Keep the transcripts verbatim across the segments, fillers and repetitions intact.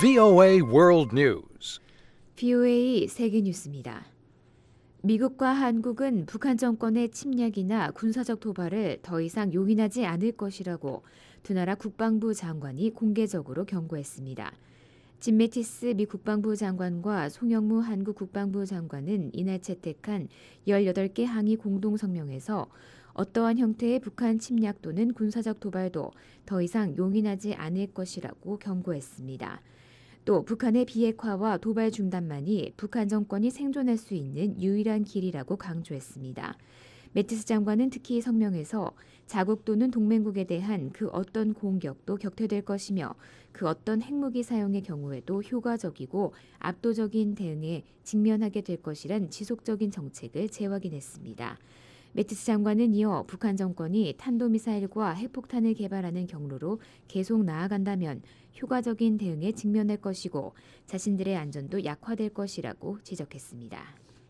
브이오에이 World News. 브이오에이 세계 뉴스입니다. 미국과 한국은 북한 정권의 침략이나 군사적 도발을 더 이상 용인하지 않을 것이라고 두 나라 국방부 장관이 공개적으로 경고했습니다. 짐 매티스 미 국방부 장관과 송영무 한국 국방부 장관은 이날 채택한 열여덟 개 항의 공동성명에서 어떠한 형태의 북한 침략 또는 군사적 도발도 더 이상 용인하지 않을 것이라고 경고했습니다. 또 북한의 비핵화와 도발 중단만이 북한 정권이 생존할 수 있는 유일한 길이라고 강조했습니다. 매티스 장관은 특히 성명에서 자국 또는 동맹국에 대한 그 어떤 공격도 격퇴될 것이며 그 어떤 핵무기 사용의 경우에도 효과적이고 압도적인 대응에 직면하게 될 것이란 지속적인 정책을 재확인했습니다. 매티스 장관은 이어 북한 정권이 탄도미사일과 핵폭탄을 개발하는 경로로 계속 나아간다면 효과적인 대응에 직면할 것이고 자신들의 안전도 약화될 것이라고 지적했습니다.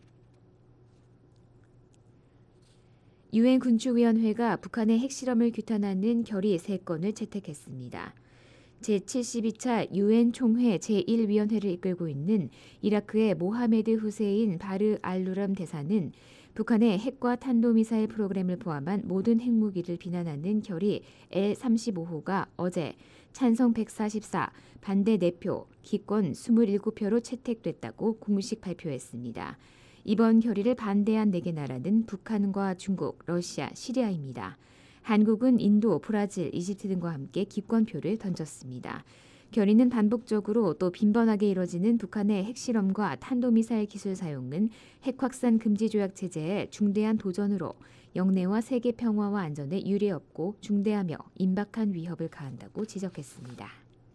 유엔 군축위원회가 북한의 핵실험을 규탄하는 결의 세 건을 채택했습니다. 제칠십이 차 유엔 총회 제일 위원회를 이끌고 있는 이라크의 모하메드 후세인 바르 알루람 대사는 북한의 핵과 탄도미사일 프로그램을 포함한 모든 핵무기를 비난하는 결의 엘 삼십오 호가 어제 찬성 백사십사, 반대 네 표, 기권 이십칠 표로 채택됐다고 공식 발표했습니다. 이번 결의를 반대한 네 개 나라는 북한과 중국, 러시아, 시리아입니다. 한국은 인도, 브라질, 이집트 등과 함께 기권표를 던졌습니다. 결의는 반복적으로 또 빈번하게 이뤄지는 북한의 핵실험과 탄도미사일 기술 사용은 핵확산 금지 조약 체제의 중대한 도전으로 영내와 세계 평화와 안전에 유례없고 중대하며 임박한 위협을 가한다고 지적했습니다.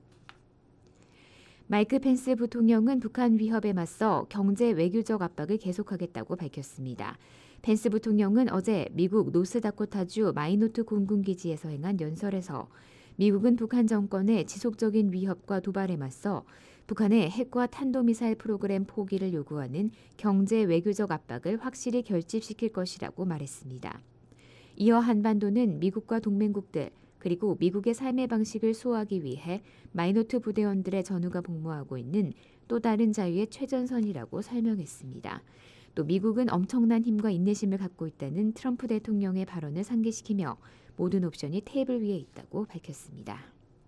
마이크 펜스 부통령은 북한 위협에 맞서 경제 외교적 압박을 계속하겠다고 밝혔습니다. 펜스 부통령은 어제 미국 노스다코타주 마이노트 공군기지에서 행한 연설에서 미국은 북한 정권의 지속적인 위협과 도발에 맞서 북한의 핵과 탄도미사일 프로그램 포기를 요구하는 경제 외교적 압박을 확실히 결집시킬 것이라고 말했습니다. 이어 한반도는 미국과 동맹국들 그리고 미국의 삶의 방식을 수호하기 위해 마이노트 부대원들의 전우가 복무하고 있는 또 다른 자유의 최전선이라고 설명했습니다. 또 미국은 엄청난 힘과 인내심을 갖고 있다는 트럼프 대통령의 발언을 상기시키며 모든 옵션이 테이블 위에 있다고 밝혔습니다.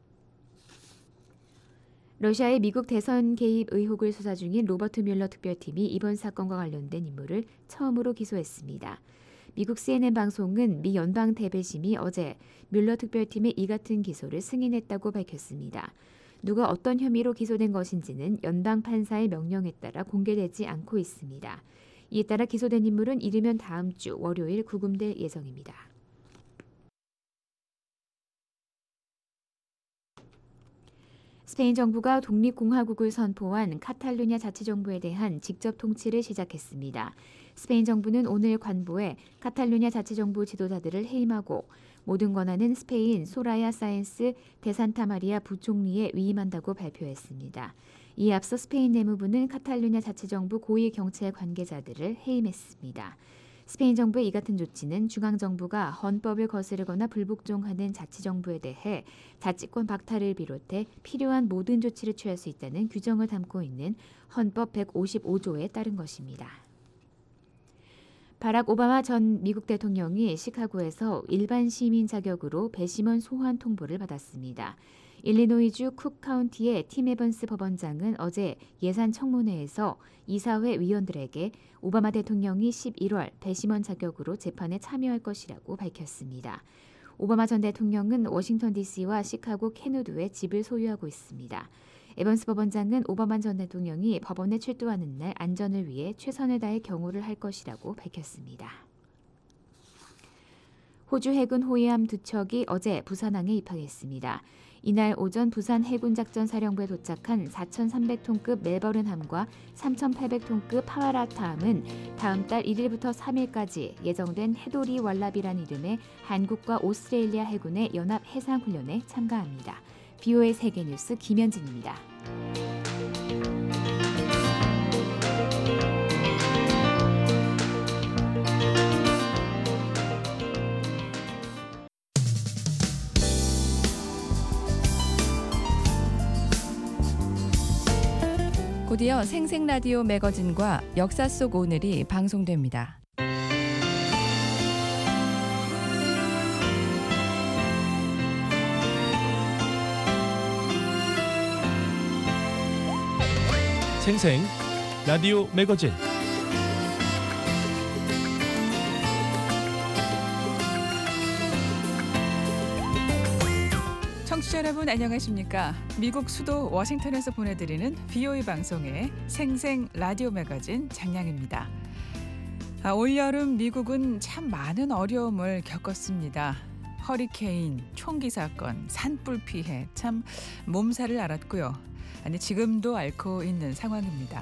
러시아의 미국 대선 개입 의혹을 수사 중인 로버트 뮬러 특별팀이 이번 사건과 관련된 인물을 처음으로 기소했습니다. 미국 씨엔엔 방송은 미 연방 대배심이 어제 뮬러 특별팀의 이 같은 기소를 승인했다고 밝혔습니다. 누가 어떤 혐의로 기소된 것인지는 연방 판사의 명령에 따라 공개되지 않고 있습니다. 이에 따라 기소된 인물은 이르면 다음 주 월요일 구금될 예정입니다. 스페인 정부가 독립공화국을 선포한 카탈루냐 자치정부에 대한 직접 통치를 시작했습니다. 스페인 정부는 오늘 관보에 카탈루냐 자치정부 지도자들을 해임하고 모든 권한은 스페인 소라야 사엔스 데산타마리아 부총리에 위임한다고 발표했습니다. 이에 앞서 스페인 내무부는 카탈루냐 자치정부 고위 경찰 관계자들을 해임했습니다. 스페인 정부의 이 같은 조치는 중앙정부가 헌법을 거스르거나 불복종하는 자치정부에 대해 자치권 박탈을 비롯해 필요한 모든 조치를 취할 수 있다는 규정을 담고 있는 헌법 백오십오 조에 따른 것입니다. 바락 오바마 전 미국 대통령이 시카고에서 일반 시민 자격으로 배심원 소환 통보를 받았습니다. 일리노이주 쿡 카운티의 팀 에번스 법원장은 어제 예산 청문회에서 이사회 위원들에게 오바마 대통령이 십일월 배심원 자격으로 재판에 참여할 것이라고 밝혔습니다. 오바마 전 대통령은 워싱턴 디씨와 시카고 켄우드에 집을 소유하고 있습니다. 에번스 법원장은 오바마 전 대통령이 법원에 출두하는 날 안전을 위해 최선을 다해 경호를 할 것이라고 밝혔습니다. 호주 해군 호위함 두 척이 어제 부산항에 입항했습니다. 이날 오전 부산 해군작전사령부에 도착한 사천삼백 톤급 멜버른함과 삼천팔백 톤급 파와라타함은 다음 달 일 일부터 삼 일까지 예정된 해도리 왈라비란 이름의 한국과 오스트레일리아 해군의 연합 해상훈련에 참가합니다. 브이오에이 세계뉴스 김현진입니다. 곧이어 생생라디오 매거진과 역사 속 오늘이 방송됩니다. 생생 라디오 매거진 청취자 여러분 안녕하십니까? 미국 수도 워싱턴에서 보내드리는 비오이 방송의 생생 라디오 매거진 장량입니다. 아, 올여름 미국은 참 많은 어려움을 겪었습니다. 허리케인, 총기 사건, 산불 피해 참 몸살을 앓았고요. 아니 지금도 앓고 있는 상황입니다.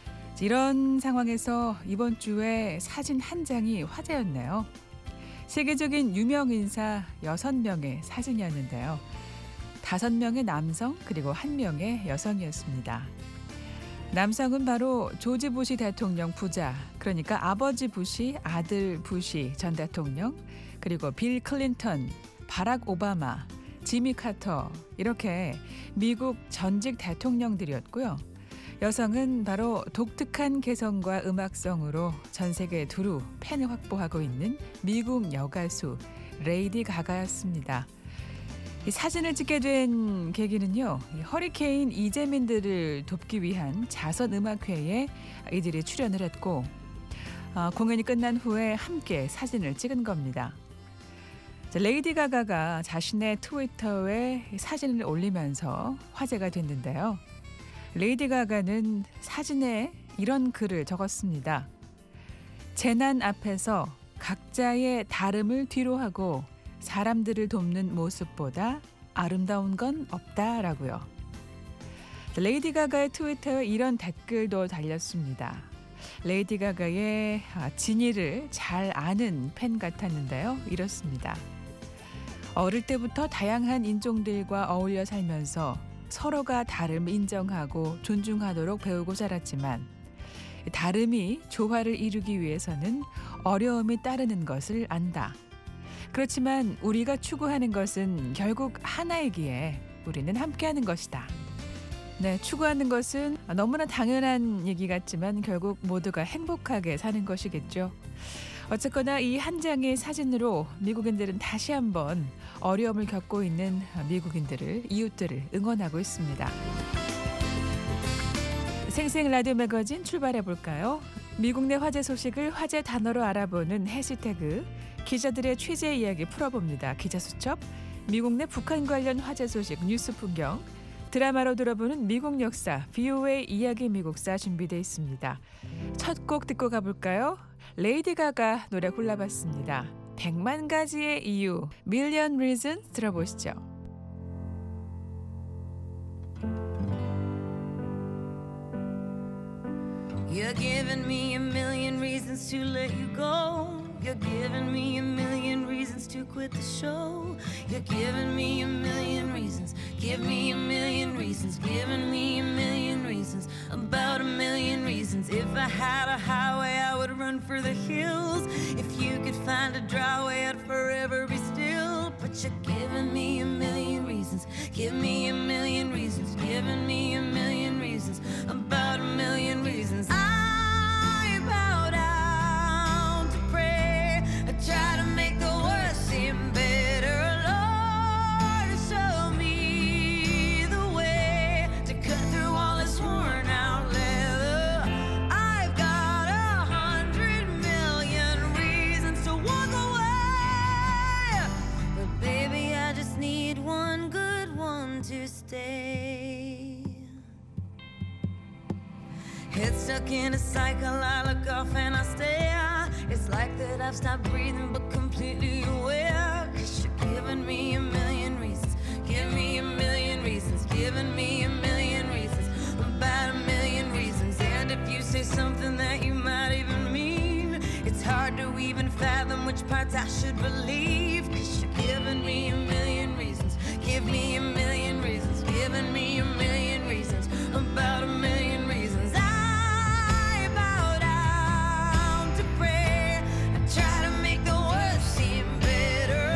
이런 상황에서 이번 주에 사진 한 장이 화제였네요. 세계적인 유명 인사 여섯 명의 사진이었는데요. 다섯 명의 남성 그리고 한 명의 여성이었습니다. 남성은 바로 조지 부시 대통령 부자, 그러니까 아버지 부시, 아들 부시 전 대통령, 그리고 빌 클린턴, 바락 오바마, 지미 카터 이렇게 미국 전직 대통령들이었고요. 여성은 바로 독특한 개성과 음악성으로 전 세계 두루 팬을 확보하고 있는 미국 여가수 레이디 가가였습니다. 이 사진을 찍게 된 계기는요. 이 허리케인 이재민들을 돕기 위한 자선음악회에 이들이 출연을 했고 어, 공연이 끝난 후에 함께 사진을 찍은 겁니다. 자, 레이디 가가가 자신의 트위터에 사진을 올리면서 화제가 됐는데요. 레이디 가가는 사진에 이런 글을 적었습니다. 재난 앞에서 각자의 다름을 뒤로하고 사람들을 돕는 모습보다 아름다운 건 없다라고요. 레이디 가가의 트위터에 이런 댓글도 달렸습니다. 레이디 가가의 진위를 잘 아는 팬 같았는데요. 이렇습니다. 어릴 때부터 다양한 인종들과 어울려 살면서 서로가 다름을 인정하고 존중하도록 배우고 자랐지만 다름이 조화를 이루기 위해서는 어려움이 따르는 것을 안다. 그렇지만 우리가 추구하는 것은 결국 하나이기에 우리는 함께하는 것이다. 네, 추구하는 것은 너무나 당연한 얘기 같지만 결국 모두가 행복하게 사는 것이겠죠. 어쨌거나 이 한 장의 사진으로 미국인들은 다시 한번 어려움을 겪고 있는 미국인들을, 이웃들을 응원하고 있습니다. 생생 라디오 매거진 출발해 볼까요? 미국 내 화제 소식을 화제 단어로 알아보는 해시태그, 기자들의 취재 이야기 풀어봅니다. 기자수첩, 미국 내 북한 관련 화제 소식 뉴스 풍경, 드라마로 들어보는 미국 역사, 비오에이 이야기 미국사 준비되어 있습니다. 첫 곡 듣고 가볼까요? 레이디 가가 노래 골라봤습니다. 백만 가지의 이유, Million Reasons 들어보시죠. You're giving me a million reasons to let you go. You're giving me a million reasons to quit the show. You're giving me a million reasons. Give me a million reasons. Giving me a million reasons. About a million reasons. If I had a highway, I would run for the hills. If you could find a dry way, I'd forever be still. But you're giving me a million reasons. Give me a million reasons. Giving me a million reasons. About a million reasons. I bow down to pray. I try to make the worst seem better. Lord, show me the way to cut through all this worn out leather. I've got a hundred million reasons to walk away, but baby, I just need one good one to stay. Head stuck in a cycle, I look off and I stare. It's like that I've stopped breathing but completely aware. Cause you're giving me a million reasons. Give me a million reasons. Giving me a million reasons. About a million reasons. And if you say something that you might even mean, it's hard to even fathom which parts I should believe. Cause you're giving me a million reasons. Give me a million reasons. Giving me a million reasons. About a million reasons. I bow down to pray. I try to make the worst seem better.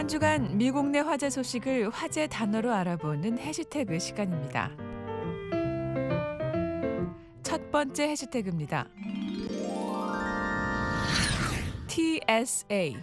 한 주간 미국 내 화제 소식을 화제 단어로 알아보는 해시태그 시간입니다. 첫 번째 해시태그입니다. 티에스에이.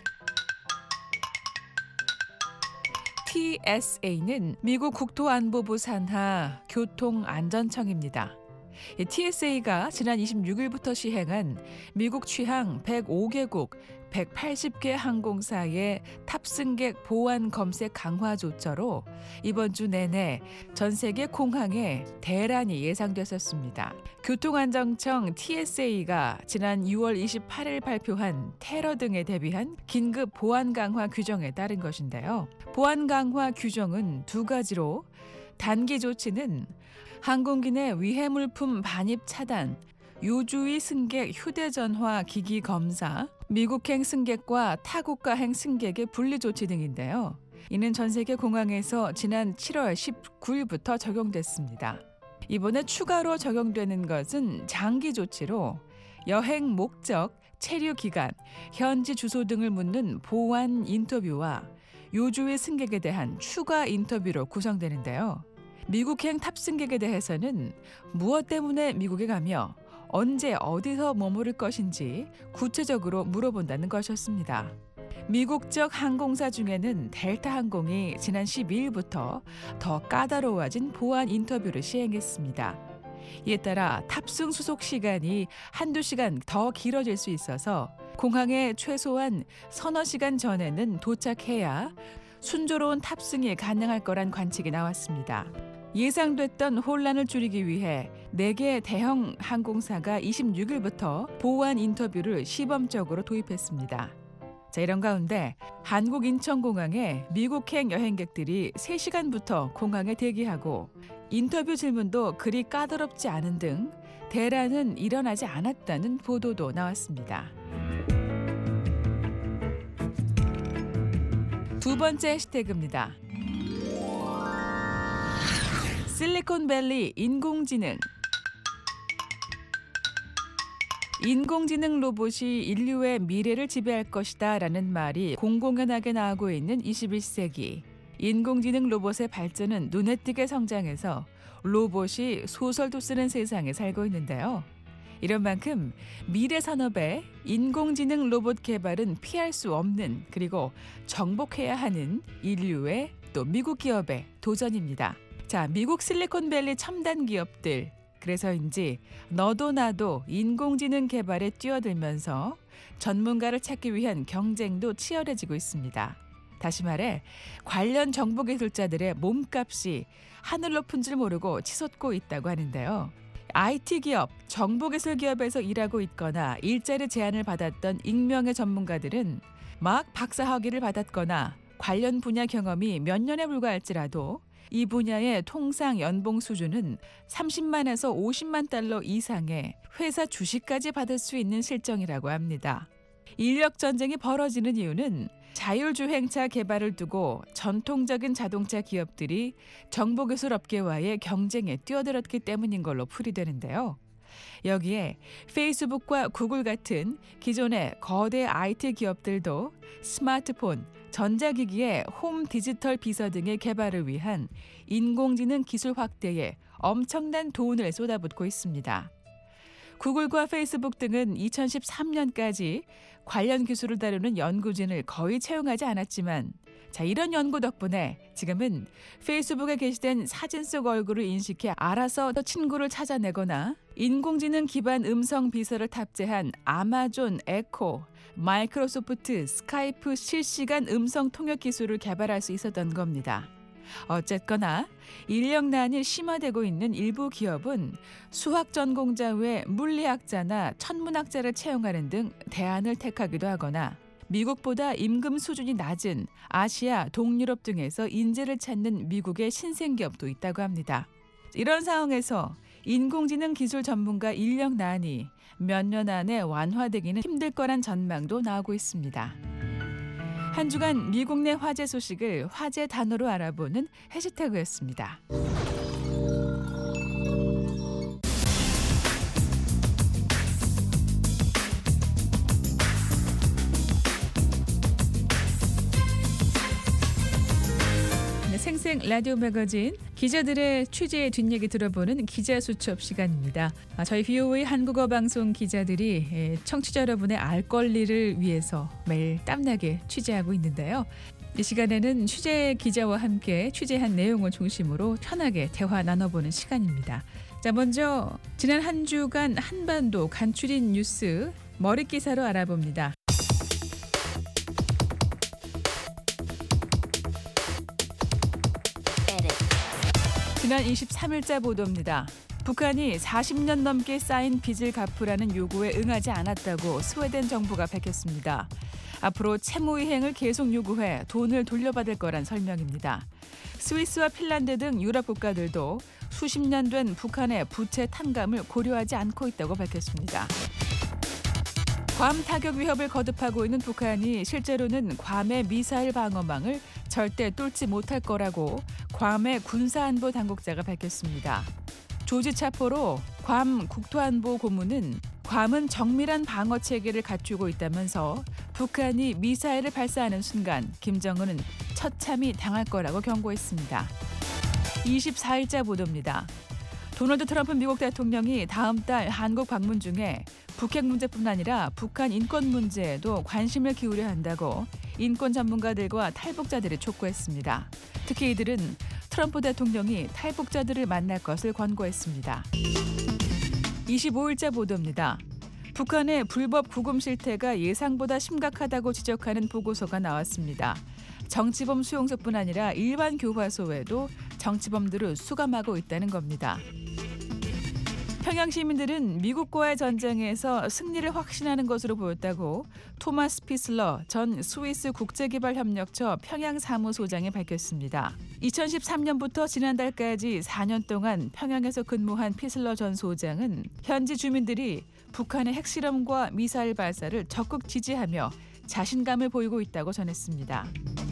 티에스에이는 미국 국토안보부 산하 교통안전청입니다. 티에스에이가 지난 이십육 일부터 시행한 미국 취항 백오 개국 백팔십 개 항공사의 탑승객 보안 검색 강화 조처로 이번 주 내내 전 세계 공항에 대란이 예상됐었습니다. 교통안전청 티에스에이가 지난 유월 이십팔일 발표한 테러 등에 대비한 긴급 보안 강화 규정에 따른 것인데요. 보안 강화 규정은 두 가지로 단기 조치는 항공기 내 위해 물품 반입 차단, 요주의 승객 휴대전화 기기 검사, 미국행 승객과 타국가행 승객의 분리 조치 등인데요. 이는 전 세계 공항에서 지난 칠월 십구일부터 적용됐습니다. 이번에 추가로 적용되는 것은 장기 조치로 여행 목적, 체류 기간, 현지 주소 등을 묻는 보안 인터뷰와 요주의 승객에 대한 추가 인터뷰로 구성되는데요. 미국행 탑승객에 대해서는 무엇 때문에 미국에 가며 언제 어디서 머무를 것인지 구체적으로 물어본다는 것이었습니다. 미국적 항공사 중에는 델타 항공이 지난 십이일부터 더 까다로워진 보안 인터뷰를 시행했습니다. 이에 따라 탑승 수속 시간이 한두 시간 더 길어질 수 있어서 공항에 최소한 서너 시간 전에는 도착해야 순조로운 탑승이 가능할 거란 관측이 나왔습니다. 예상됐던 혼란을 줄이기 위해 네 개 대형 항공사가 이십육 일부터 보안 인터뷰를 시범적으로 도입했습니다. 자, 이런 가운데 한국 인천공항에 미국행 여행객들이 세 시간부터 공항에 대기하고 인터뷰 질문도 그리 까다롭지 않은 등 대란은 일어나지 않았다는 보도도 나왔습니다. 두 번째 해시태그입니다. 실리콘밸리 인공지능. 인공지능 로봇이 인류의 미래를 지배할 것이다 라는 말이 공공연하게 나오고 있는 이십일 세기. 인공지능 로봇의 발전은 눈에 띄게 성장해서 로봇이 소설도 쓰는 세상에 살고 있는데요. 이런 만큼 미래 산업의 인공지능 로봇 개발은 피할 수 없는, 그리고 정복해야 하는 인류의 또 미국 기업의 도전입니다. 자, 미국 실리콘밸리 첨단 기업들, 그래서인지 너도 나도 인공지능 개발에 뛰어들면서 전문가를 찾기 위한 경쟁도 치열해지고 있습니다. 다시 말해 관련 정보기술자들의 몸값이 하늘 높은 줄 모르고 치솟고 있다고 하는데요. 아이티 기업, 정보기술 기업에서 일하고 있거나 일자리 제안을 받았던 익명의 전문가들은 막 박사학위를 받았거나 관련 분야 경험이 몇 년에 불과할지라도 이 분야의 통상 연봉 수준은 삼십만에서 오십만 달러 이상의 회사 주식까지 받을 수 있는 실정이라고 합니다. 인력 전쟁이 벌어지는 이유는 자율주행차 개발을 두고 전통적인 자동차 기업들이 정보기술 업계와의 경쟁에 뛰어들었기 때문인 걸로 풀이되는데요. 여기에 페이스북과 구글 같은 기존의 거대 아이티 기업들도 스마트폰, 전자기기의 홈 디지털 비서 등의 개발을 위한 인공지능 기술 확대에 엄청난 돈을 쏟아붓고 있습니다. 구글과 페이스북 등은 이천십삼 년까지 관련 기술을 다루는 연구진을 거의 채용하지 않았지만, 자, 이런 연구 덕분에 지금은 페이스북에 게시된 사진 속 얼굴을 인식해 알아서 친구를 찾아내거나 인공지능 기반 음성 비서를 탑재한 아마존 에코, 마이크로소프트 스카이프 실시간 음성 통역 기술을 개발할 수 있었던 겁니다. 어쨌거나 인력난이 심화되고 있는 일부 기업은 수학 전공자 외 물리학자나 천문학자를 채용하는 등 대안을 택하기도 하거나 미국보다 임금 수준이 낮은 아시아, 동유럽 등에서 인재를 찾는 미국의 신생기업도 있다고 합니다. 이런 상황에서 인공지능 기술 전문가 인력난이 몇 년 안에 완화되기는 힘들 거란 전망도 나오고 있습니다. 한 주간 미국 내 화제 소식을 화제 단어로 알아보는 해시태그였습니다. 생생 라디오 매거진 기자들의 취재 뒷얘기 들어보는 기자 수첩 시간입니다. 아, 저희 비오에이 한국어 방송 기자들이 예, 청취자 여러분의 알 권리를 위해서 매일 땀나게 취재하고 있는데요. 이 시간에는 취재 기자와 함께 취재한 내용을 중심으로 편하게 대화 나눠보는 시간입니다. 자, 먼저 지난 한 주간 한반도 간추린 뉴스 머릿기사로 알아봅니다. 지난 이십삼일자 보도입니다. 북한이 사십 년 넘게 쌓인 빚을 갚으라는 요구에 응하지 않았다고 스웨덴 정부가 밝혔습니다. 앞으로 채무 이행을 계속 요구해 돈을 돌려받을 거란 설명입니다. 스위스와 핀란드 등 유럽 국가들도 수십 년 된 북한의 부채 탕감을 고려하지 않고 있다고 밝혔습니다. 괌 타격 위협을 거듭하고 있는 북한이 실제로는 괌의 미사일 방어망을 절대 뚫지 못할 거라고 괌의 군사안보 당국자가 밝혔습니다. 조지 차포로 괌 국토안보 고문은 괌은 정밀한 방어 체계를 갖추고 있다면서 북한이 미사일을 발사하는 순간 김정은은 처참히 당할 거라고 경고했습니다. 이십사일자 보도입니다. 도널드 트럼프 미국 대통령이 다음 달 한국 방문 중에 북핵 문제뿐 아니라 북한 인권 문제에도 관심을 기울여야 한다고 인권 전문가들과 탈북자들이 촉구했습니다. 특히 이들은 트럼프 대통령이 탈북자들을 만날 것을 권고했습니다. 이십오일자 보도입니다. 북한의 불법 구금 실태가 예상보다 심각하다고 지적하는 보고서가 나왔습니다. 정치범 수용소뿐 아니라 일반 교과서에도 정치범들을 수감하고 있다는 겁니다. 평양 시민들은 미국과의 전쟁에서 승리를 확신하는 것으로 보였다고 토마스 피슬러 전 스위스 국제개발협력처 평양 사무소장이 밝혔습니다. 이천십삼년부터 지난달까지 사 년 동안 평양에서 근무한 피슬러 전 소장은 현지 주민들이 북한의 핵실험과 미사일 발사를 적극 지지하며 자신감을 보이고 있다고 전했습니다.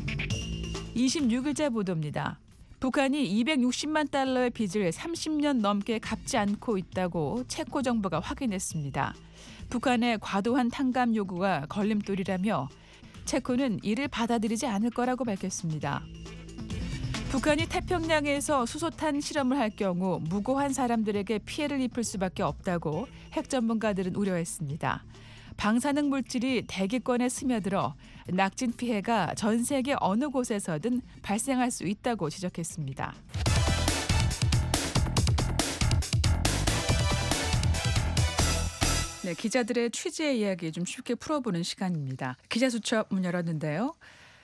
이십육일자 보도입니다. 북한이 이백육십만 달러의 빚을 삼십 년 넘게 갚지 않고 있다고 체코 정부가 확인했습니다. 북한의 과도한 탕감 요구가 걸림돌이라며 체코는 이를 받아들이지 않을 거라고 밝혔습니다. 북한이 태평양에서 수소탄 실험을 할 경우 무고한 사람들에게 피해를 입힐 수밖에 없다고 핵 전문가들은 우려했습니다. 방사능 물질이 대기권에 스며들어 낙진 피해가 전 세계 어느 곳에서든 발생할 수 있다고 지적했습니다. 네, 기자들의 취재 이야기 좀 쉽게 풀어보는 시간입니다. 기자수첩 문 열었는데요.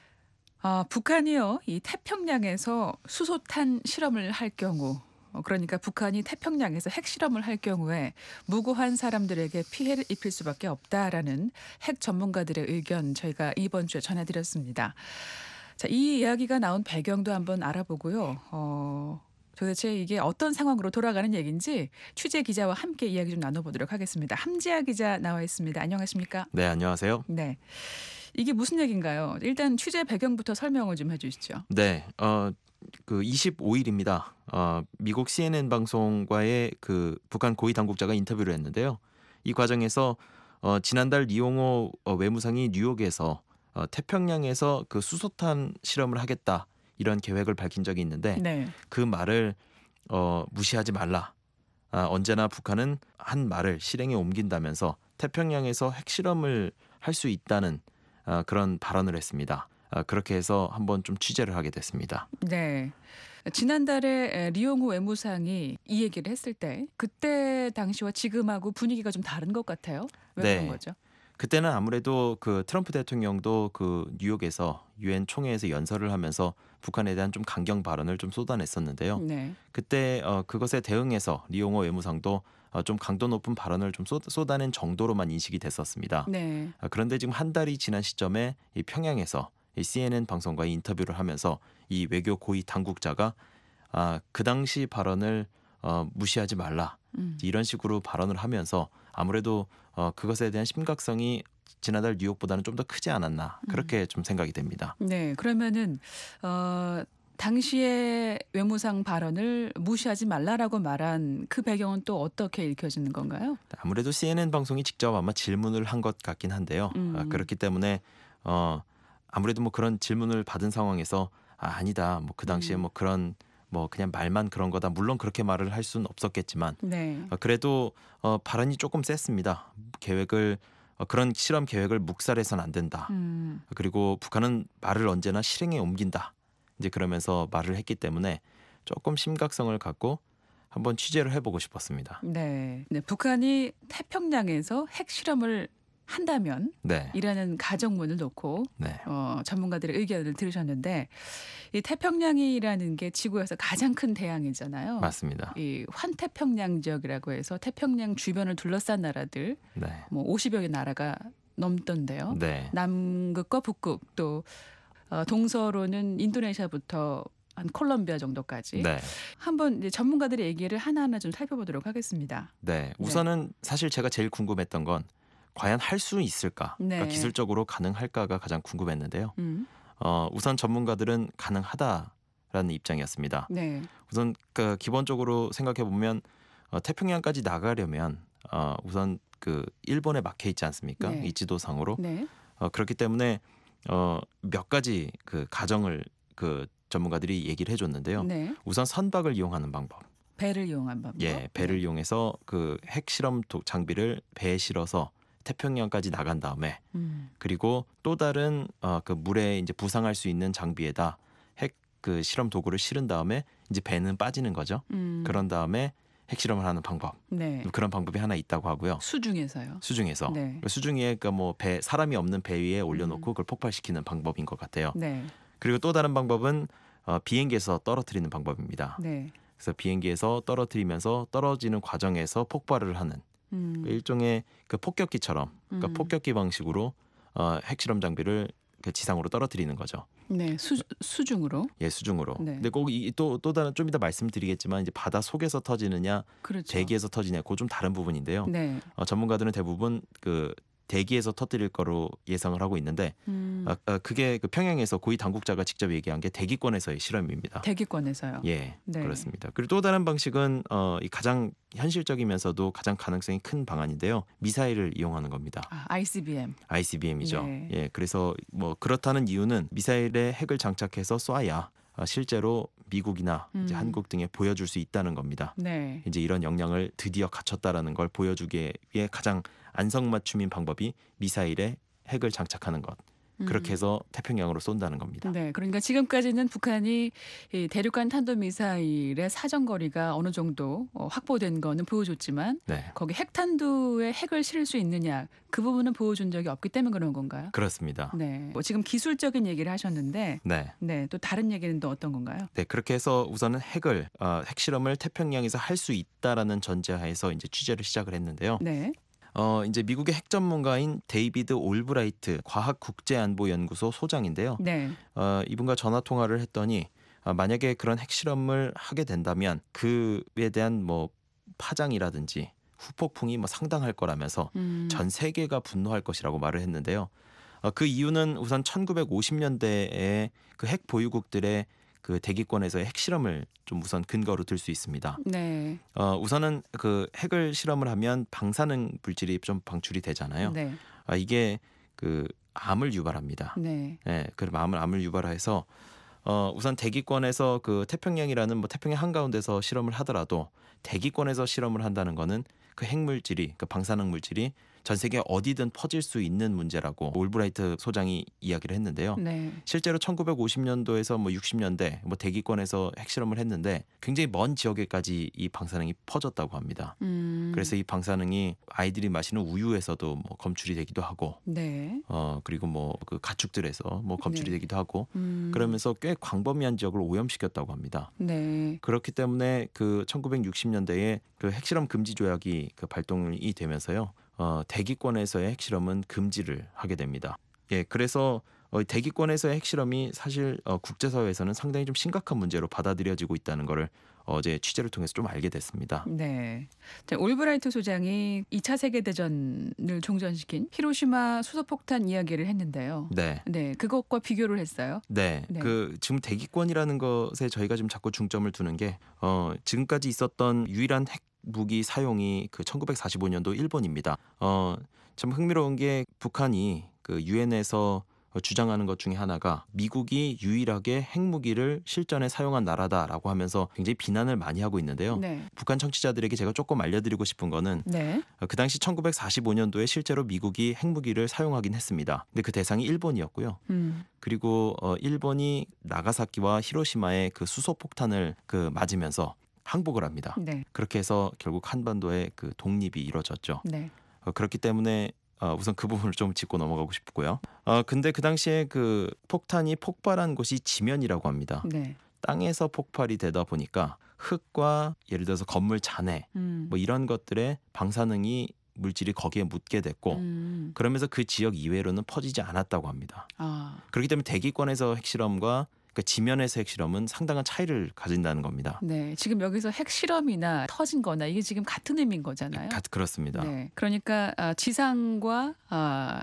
어, 북한이요, 이 태평양에서 수소탄 실험을 할 경우, 그러니까 북한이 태평양에서 핵실험을 할 경우에 무고한 사람들에게 피해를 입힐 수밖에 없다라는 핵 전문가들의 의견 저희가 이번 주에 전해드렸습니다. 자, 이 이야기가 나온 배경도 한번 알아보고요. 어, 도대체 이게 어떤 상황으로 돌아가는 얘기인지 취재 기자와 함께 이야기 좀 나눠보도록 하겠습니다. 함지아 기자 나와 있습니다. 안녕하십니까? 네, 안녕하세요. 네. 이게 무슨 얘기인가요? 일단 취재 배경부터 설명을 좀 해주시죠. 네, 어, 그 이십오일입니다. 어, 미국 씨엔엔 방송과의 그 북한 고위 당국자가 인터뷰를 했는데요. 이 과정에서 어, 지난달 리용호 어, 외무상이 뉴욕에서 어, 태평양에서 그 수소탄 실험을 하겠다 이런 계획을 밝힌 적이 있는데 네. 그 말을 어, 무시하지 말라. 아, 언제나 북한은 한 말을 실행에 옮긴다면서 태평양에서 핵실험을 할 수 있다는 아, 그런 발언을 했습니다. 아, 그렇게 해서 한번 좀 취재를 하게 됐습니다. 네. 지난달에 리용호 외무상이 이 얘기를 했을 때 그때 당시와 지금하고 분위기가 좀 다른 것 같아요. 왜 네. 그런 거죠? 그때는 아무래도 그 트럼프 대통령도 그 뉴욕에서 유엔 총회에서 연설을 하면서 북한에 대한 좀 강경 발언을 좀 쏟아냈었는데요. 네. 그때 어, 그것에 대응해서 리용호 외무상도 어, 좀 강도 높은 발언을 좀 쏟, 쏟아낸 정도로만 인식이 됐었습니다. 네. 아, 그런데 지금 한 달이 지난 시점에 이 평양에서 이 씨엔엔 방송과의 인터뷰를 하면서 이 외교 고위 당국자가 아, 그 당시 발언을 어, 무시하지 말라 음. 이런 식으로 발언을 하면서 아무래도 어, 그것에 대한 심각성이 지난달 뉴욕보다는 좀 더 크지 않았나 그렇게 좀 생각이 됩니다. 네. 그러면은 어, 당시에 외무상 발언을 무시하지 말라라고 말한 그 배경은 또 어떻게 읽혀지는 건가요? 아무래도 씨엔엔 방송이 직접 아마 질문을 한 것 같긴 한데요. 음. 아, 그렇기 때문에 어, 아무래도 뭐 그런 질문을 받은 상황에서 아, 아니다. 뭐 그 당시에 음. 뭐 그런 뭐 그냥 말만 그런 거다. 물론 그렇게 말을 할 수는 없었겠지만 네. 어, 그래도 어, 발언이 조금 셌습니다. 계획을 어, 그런 실험 계획을 묵살해서는 안 된다. 음. 그리고 북한은 말을 언제나 실행에 옮긴다. 이제 그러면서 말을 했기 때문에 조금 심각성을 갖고 한번 취재를 해보고 싶었습니다. 네. 네. 북한이 태평양에서 핵 실험을 한다면 네, 이라는 가정문을 놓고 네, 어, 전문가들의 의견을 들으셨는데 이 태평양이라는 게 지구에서 가장 큰 대양이잖아요. 맞습니다. 이 환태평양 지역이라고 해서 태평양 주변을 둘러싼 나라들 네, 뭐 오십여 개 나라가 넘던데요. 네, 남극과 북극 또 어, 동서로는 인도네시아부터 한 콜롬비아 정도까지 네, 한번 이제 전문가들의 얘기를 하나하나 좀 살펴보도록 하겠습니다. 네. 우선은 사실 제가 제일 궁금했던 건 과연 할 수 있을까? 네. 그러니까 기술적으로 가능할까가 가장 궁금했는데요. 음. 어, 우선 전문가들은 가능하다라는 입장이었습니다. 네. 우선 그 기본적으로 생각해 보면 어, 태평양까지 나가려면 어, 우선 그 일본에 막혀 있지 않습니까? 네. 이 지도상으로. 네. 어, 그렇기 때문에 어, 몇 가지 그 가정을 그 전문가들이 얘기를 해줬는데요. 네. 우선 선박을 이용하는 방법. 배를 이용한 방법. 예, 배를 네. 이용해서 그 핵실험 도- 장비를 배에 실어서 태평양까지 나간 다음에 음. 그리고 또 다른 어, 그 물에 이제 부상할 수 있는 장비에다 핵 그 실험 도구를 실은 다음에 이제 배는 빠지는 거죠. 음. 그런 다음에 핵실험을 하는 방법. 네. 그런 방법이 하나 있다고 하고요. 수중에서요. 수중에서 네. 수중에 그러니까 뭐 배 사람이 없는 배 위에 올려놓고 음. 그걸 폭발시키는 방법인 것 같아요. 네. 그리고 또 다른 방법은 어, 비행기에서 떨어뜨리는 방법입니다. 네. 그래서 비행기에서 떨어뜨리면서 떨어지는 과정에서 폭발을 하는 음. 일종의 그 폭격기처럼 그러니까 음. 폭격기 방식으로 어, 핵실험 장비를 그 지상으로 떨어뜨리는 거죠. 네. 수 수중으로. 예, 수중으로. 네. 근데 꼭또또 또 다른 좀 이따 말씀드리겠지만 이제 바다 속에서 터지느냐 그렇죠. 대기에서 터지냐 그거 좀 다른 부분인데요. 네. 어, 전문가들은 대부분 그 대기에서 터뜨릴 거로 예상을 하고 있는데 음. 아, 아, 그게 그 평양에서 고위 당국자가 직접 얘기한 게 대기권에서의 실험입니다. 대기권에서요. 예, 네. 그렇습니다. 그리고 또 다른 방식은 어, 이 가장 현실적이면서도 가장 가능성이 큰 방안인데요. 미사일을 이용하는 겁니다. 아, 아이씨비엠. 아이씨비엠이죠. 네. 예, 그래서 뭐 그렇다는 이유는 미사일에 핵을 장착해서 쏴야 어, 실제로 미국이나 이제 음. 한국 등에 보여줄 수 있다는 겁니다. 네. 이제 이런 역량을 드디어 갖췄다라는 걸 보여주기에 가장 안성맞춤인 방법이 미사일에 핵을 장착하는 것. 그렇게 해서 태평양으로 쏜다는 겁니다. 음. 네, 그러니까 지금까지는 북한이 이 대륙간 탄도미사일의 사정거리가 어느 정도 어, 확보된 거는 보여줬지만 네, 거기 핵탄두에 핵을 실을 수 있느냐 그 부분은 보여준 적이 없기 때문에 그런 건가요? 그렇습니다. 네, 뭐 지금 기술적인 얘기를 하셨는데 네, 네, 또 다른 얘기는 또 어떤 건가요? 네 그렇게 해서 우선은 핵을 어, 핵실험을 태평양에서 할 수 있다라는 전제하에서 이제 취재를 시작을 했는데요. 네, 어, 이제 미국의 핵 전문가인 데이비드 올브라이트 과학국제안보연구소 소장인데요. 네, 어, 이분과 전화 통화를 했더니 어, 만약에 그런 핵실험을 하게 된다면 그에 대한 뭐 파장이라든지 후폭풍이 뭐 상당할 거라면서 음, 전 세계가 분노할 것이라고 말을 했는데요. 어, 그 이유는 우선 천구백오십 년대에 그 핵 보유국들의 그 대기권에서의 핵실험을 좀 우선 근거로 들 수 있습니다. 네, 어, 우선은 그 핵을 실험을 하면 방사능 물질이 좀 방출이 되잖아요. 네, 아, 이게 그 암을 유발합니다. 네, 예, 그 암을 암을 유발해서 어, 우선 대기권에서 그 태평양이라는 뭐 태평양 한가운데서 실험을 하더라도 대기권에서 실험을 한다는 거는 그 핵물질이 그 방사능 물질이 전 세계 어디든 퍼질 수 있는 문제라고 올브라이트 소장이 이야기를 했는데요. 네, 실제로 천구백오십 년도에서 뭐 육십 년대 뭐 대기권에서 핵실험을 했는데 굉장히 먼 지역에까지 이 방사능이 퍼졌다고 합니다. 음, 그래서 이 방사능이 아이들이 마시는 우유에서도 뭐 검출이 되기도 하고 네, 어 그리고 뭐 그 가축들에서 뭐 검출이 네. 되기도 하고 음, 그러면서 꽤 광범위한 지역을 오염시켰다고 합니다. 네, 그렇기 때문에 그 천구백육십 년대에 그 핵실험 금지 조약이 그 발동이 되면서요. 어, 대기권에서의 핵실험은 금지를 하게 됩니다. 예, 그래서 어, 대기권에서의 핵실험이 사실 어, 국제사회에서는 상당히 좀 심각한 문제로 받아들여지고 있다는 것을 어제 취재를 통해서 좀 알게 됐습니다. 네. 자, 올브라이트 소장이 이 차 세계대전을 종전시킨 히로시마 수소폭탄 이야기를 했는데요. 네. 네, 그것과 비교를 했어요. 네, 네. 그 지금 대기권이라는 것에 저희가 지금 자꾸 중점을 두는 게 어, 지금까지 있었던 유일한 핵 무기 사용이 그 천구백사십오 년도 일본입니다. 어, 참 흥미로운 게 북한이 그 유엔에서 주장하는 것 중에 하나가 미국이 유일하게 핵무기를 실전에 사용한 나라다라고 하면서 굉장히 비난을 많이 하고 있는데요. 네. 북한 청취자들에게 제가 조금 알려드리고 싶은 거는 네. 그 당시 천구백사십오 년도에 실제로 미국이 핵무기를 사용하긴 했습니다. 근데 그 대상이 일본이었고요. 음. 그리고 어, 일본이 나가사키와 히로시마의 그 수소폭탄을 그 맞으면서 항복을 합니다. 네. 그렇게 해서 결국 한반도의 그 독립이 이루어졌죠. 네. 어, 그렇기 때문에 어, 우선 그 부분을 좀 짚고 넘어가고 싶고요. 어, 근데 그 당시에 그 폭탄이 폭발한 곳이 지면이라고 합니다. 네. 땅에서 폭발이 되다 보니까 흙과 예를 들어서 건물 잔해 음. 뭐 이런 것들의 방사능이 물질이 거기에 묻게 됐고 음. 그러면서 그 지역 이외로는 퍼지지 않았다고 합니다. 아. 그렇기 때문에 대기권에서 핵실험과 그 지면에서 핵실험은 상당한 차이를 가진다는 겁니다. 네. 지금 여기서 핵실험이나 터진 거나 이게 지금 같은 의미인 거잖아요. 가- 그렇습니다. 네. 그러니까 아, 지상과 아,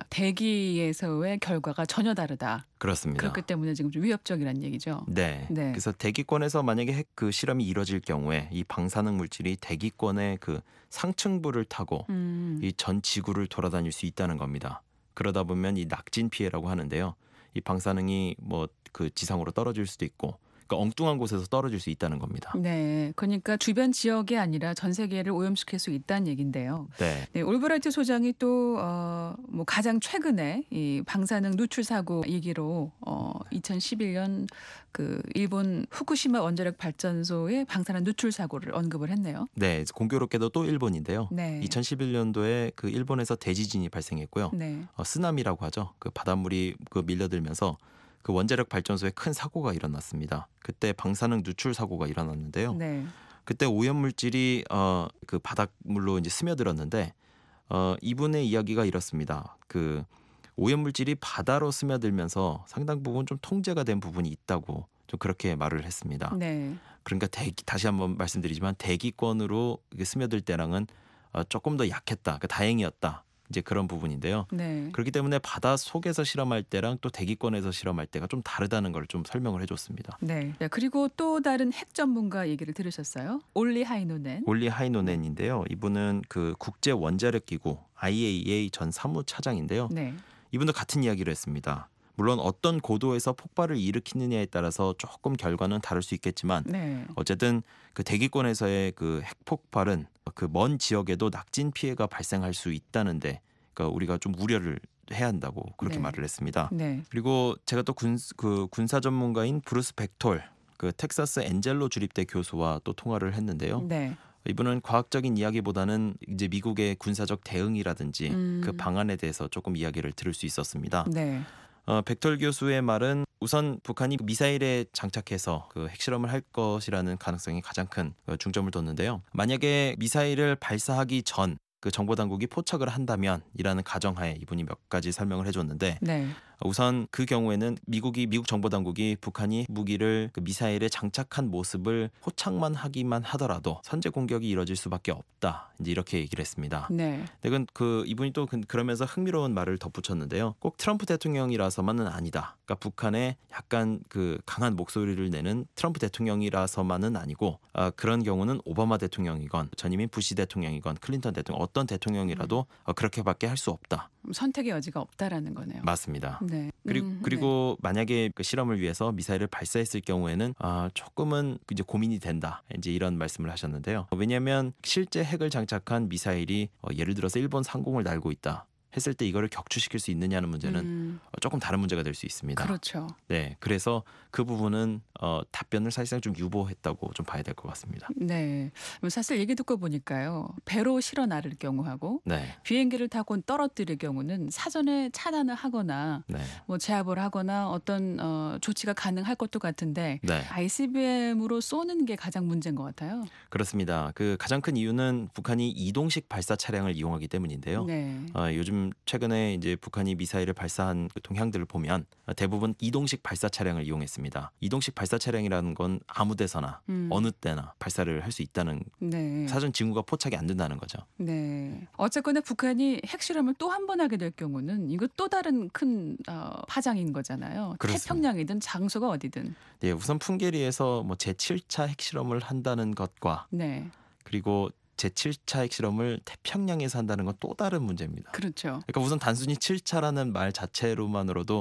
대기에서의 결과가 전혀 다르다. 그렇습니다. 그렇기 때문에 지금 좀 위협적이라는 얘기죠. 네. 네. 그래서 대기권에서 만약에 핵 그 실험이 이뤄질 경우에 이 방사능 물질이 대기권의 그 상층부를 타고 음. 이 전 지구를 돌아다닐 수 있다는 겁니다. 그러다 보면 이 낙진 피해라고 하는데요. 이 방사능이 뭐 그 지상으로 떨어질 수도 있고 그러니까 엉뚱한 곳에서 떨어질 수 있다는 겁니다. 네. 그러니까 주변 지역이 아니라 전 세계를 오염시킬 수 있다는 얘기인데요. 네. 네, 올브라이트 소장이 또 어, 뭐 가장 최근에 이 방사능 누출 사고 얘기로 어, 이천십일 년 그 일본 후쿠시마 원자력 발전소의 방사능 누출 사고를 언급을 했네요. 네. 공교롭게도 또 일본인데요. 네. 이천십일 년도에 그 일본에서 대지진이 발생했고요. 네. 어, 쓰나미라고 하죠. 그 바닷물이 그 밀려들면서 그 원자력 발전소에 큰 사고가 일어났습니다. 그때 방사능 누출 사고가 일어났는데요. 네. 그때 오염 물질이 어, 그 바닷물로 이제 스며들었는데 어, 이분의 이야기가 이렇습니다. 그 오염 물질이 바다로 스며들면서 상당 부분 좀 통제가 된 부분이 있다고 좀 그렇게 말을 했습니다. 네. 그러니까 대기, 다시 한번 말씀드리지만 대기권으로 이게 스며들 때랑은 어, 조금 더 약했다. 그러니까 다행이었다. 이제 그런 부분인데요. 네. 그렇기 때문에 바다 속에서 실험할 때랑 또 대기권에서 실험할 때가 좀 다르다는 걸 좀 설명을 해줬습니다. 네. 네. 그리고 또 다른 핵 전문가 얘기를 들으셨어요? 올리 하이노넨. 올리 하이노넨인데요. 이분은 그 국제 원자력 기구 아이에이이에이 전 사무차장인데요. 네. 이분도 같은 이야기를 했습니다. 물론 어떤 고도에서 폭발을 일으키느냐에 따라서 조금 결과는 다를 수 있겠지만 네. 어쨌든 그 대기권에서의 그 핵폭발은 그 먼 지역에도 낙진 피해가 발생할 수 있다는데 그러니까 우리가 좀 우려를 해야 한다고 그렇게 네. 말을 했습니다. 네. 그리고 제가 또 군 그 군사 전문가인 브루스 벡톨 그 텍사스 엔젤로 주립대 교수와 또 통화를 했는데요. 네. 이분은 과학적인 이야기보다는 이제 미국의 군사적 대응이라든지 음. 그 방안에 대해서 조금 이야기를 들을 수 있었습니다. 네. 어, 벡톨 교수의 말은 우선 북한이 미사일에 장착해서 그 핵실험을 할 것이라는 가능성이 가장 큰 중점을 뒀는데요. 만약에 미사일을 발사하기 전 그 정보당국이 포착을 한다면이라는 가정하에 이분이 몇 가지 설명을 해줬는데 네. 우선 그 경우에는 미국이 미국 정보당국이 북한이 무기를 그 미사일에 장착한 모습을 포착만 하기만 하더라도 선제 공격이 이뤄질 수밖에 없다. 이제 이렇게 얘기를 했습니다. 네. 근데 그 이분이 또 그러면서 흥미로운 말을 덧붙였는데요. 꼭 트럼프 대통령이라서만은 아니다. 그러니까 북한에 약간 그 강한 목소리를 내는 트럼프 대통령이라서만은 아니고 아, 그런 경우는 오바마 대통령이건 전임인 부시 대통령이건 클린턴 대통령 어떤 대통령이라도 어, 그렇게밖에 할 수 없다. 선택의 여지가 없다라는 거네요. 맞습니다. 네. 그리고 음, 그리고 만약에 그 실험을 위해서 미사일을 발사했을 경우에는 아, 조금은 이제 고민이 된다. 이제 이런 말씀을 하셨는데요. 왜냐하면 실제 핵을 장착한 미사일이 어, 예를 들어서 일본 상공을 날고 있다 했을 때 이거를 격추시킬 수 있느냐는 문제는 음, 어, 조금 다른 문제가 될 수 있습니다. 그렇죠. 네, 그래서 그 부분은 어, 답변을 사실상 좀 유보했다고 좀 봐야 될 것 같습니다. 네. 사실 얘기 듣고 보니까요. 배로 실어 나를 경우하고 네, 비행기를 타고 떨어뜨릴 경우는 사전에 차단을 하거나 네, 뭐 제압을 하거나 어떤 어, 조치가 가능할 것도 같은데 네, 아이씨비엠으로 쏘는 게 가장 문제인 것 같아요. 그렇습니다. 그 가장 큰 이유는 북한이 이동식 발사 차량을 이용하기 때문인데요. 네. 어, 요즘 최근에 이제 북한이 미사일을 발사한 그 동향들을 보면 대부분 이동식 발사 차량을 이용했습니다. 이동식 발사 차량이라는 건 아무데서나 음. 어느 때나 발사를 할 수 있다는 네. 사전 징후가 포착이 안 된다는 거죠. 네. 어쨌거나 북한이 핵실험을 또 한 번 하게 될 경우는 이거 또 다른 큰 어, 파장인 거잖아요. 그렇습니다. 태평양이든 장소가 어디든. 네, 우선 풍계리에서 뭐 제칠 차 핵실험을 한다는 것과 네. 그리고 제칠 차 핵실험을 태평양에서 한다는 건 또 다른 문제입니다. 그렇죠. 그러니까 우선 단순히 칠 차라는 말 자체로만으로도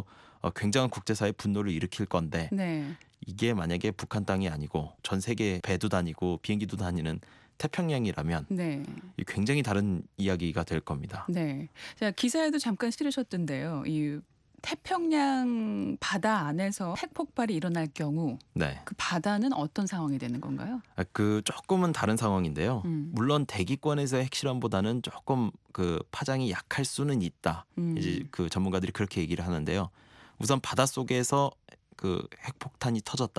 어, 굉장한 국제사회 분노를 일으킬 건데 네. 이게 만약에 북한 땅이 아니고 전 세계 배도 다니고 비행기도 다니는 태평양이라면 네. 이 굉장히 다른 이야기가 될 겁니다. 네. 자, 기사에도 잠깐 실으셨던데요. 이 태평양 바다 안에서 핵 폭발이 일어날 경우 네, 그 바다는 어떤 상황이 되는 건가요? 아, 그 조금은 다른 상황인데요. 음. 물론 대기권에서 핵실험보다는 조금 그 파장이 약할 수는 있다. 음. 이제 그 전문가들이 그렇게 얘기를 하는데요. 우선 바닷속에서 그 핵폭탄이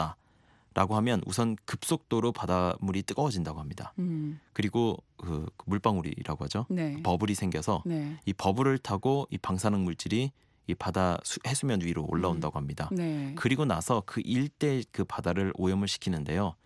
터졌다라고 하면 우선 급속도로 바닷물이 뜨거워진다고 합니다. 음. 그리고 그 물방울이라고 하죠. 네. 버블이 생겨서 네. 이 버블을 타고 이 방사능 물질이 이 바다 수, 해수면 위로 올라온다고 합니다. 네. 그리고 나서 그 일대 그 바다를 오염을 시키는데요.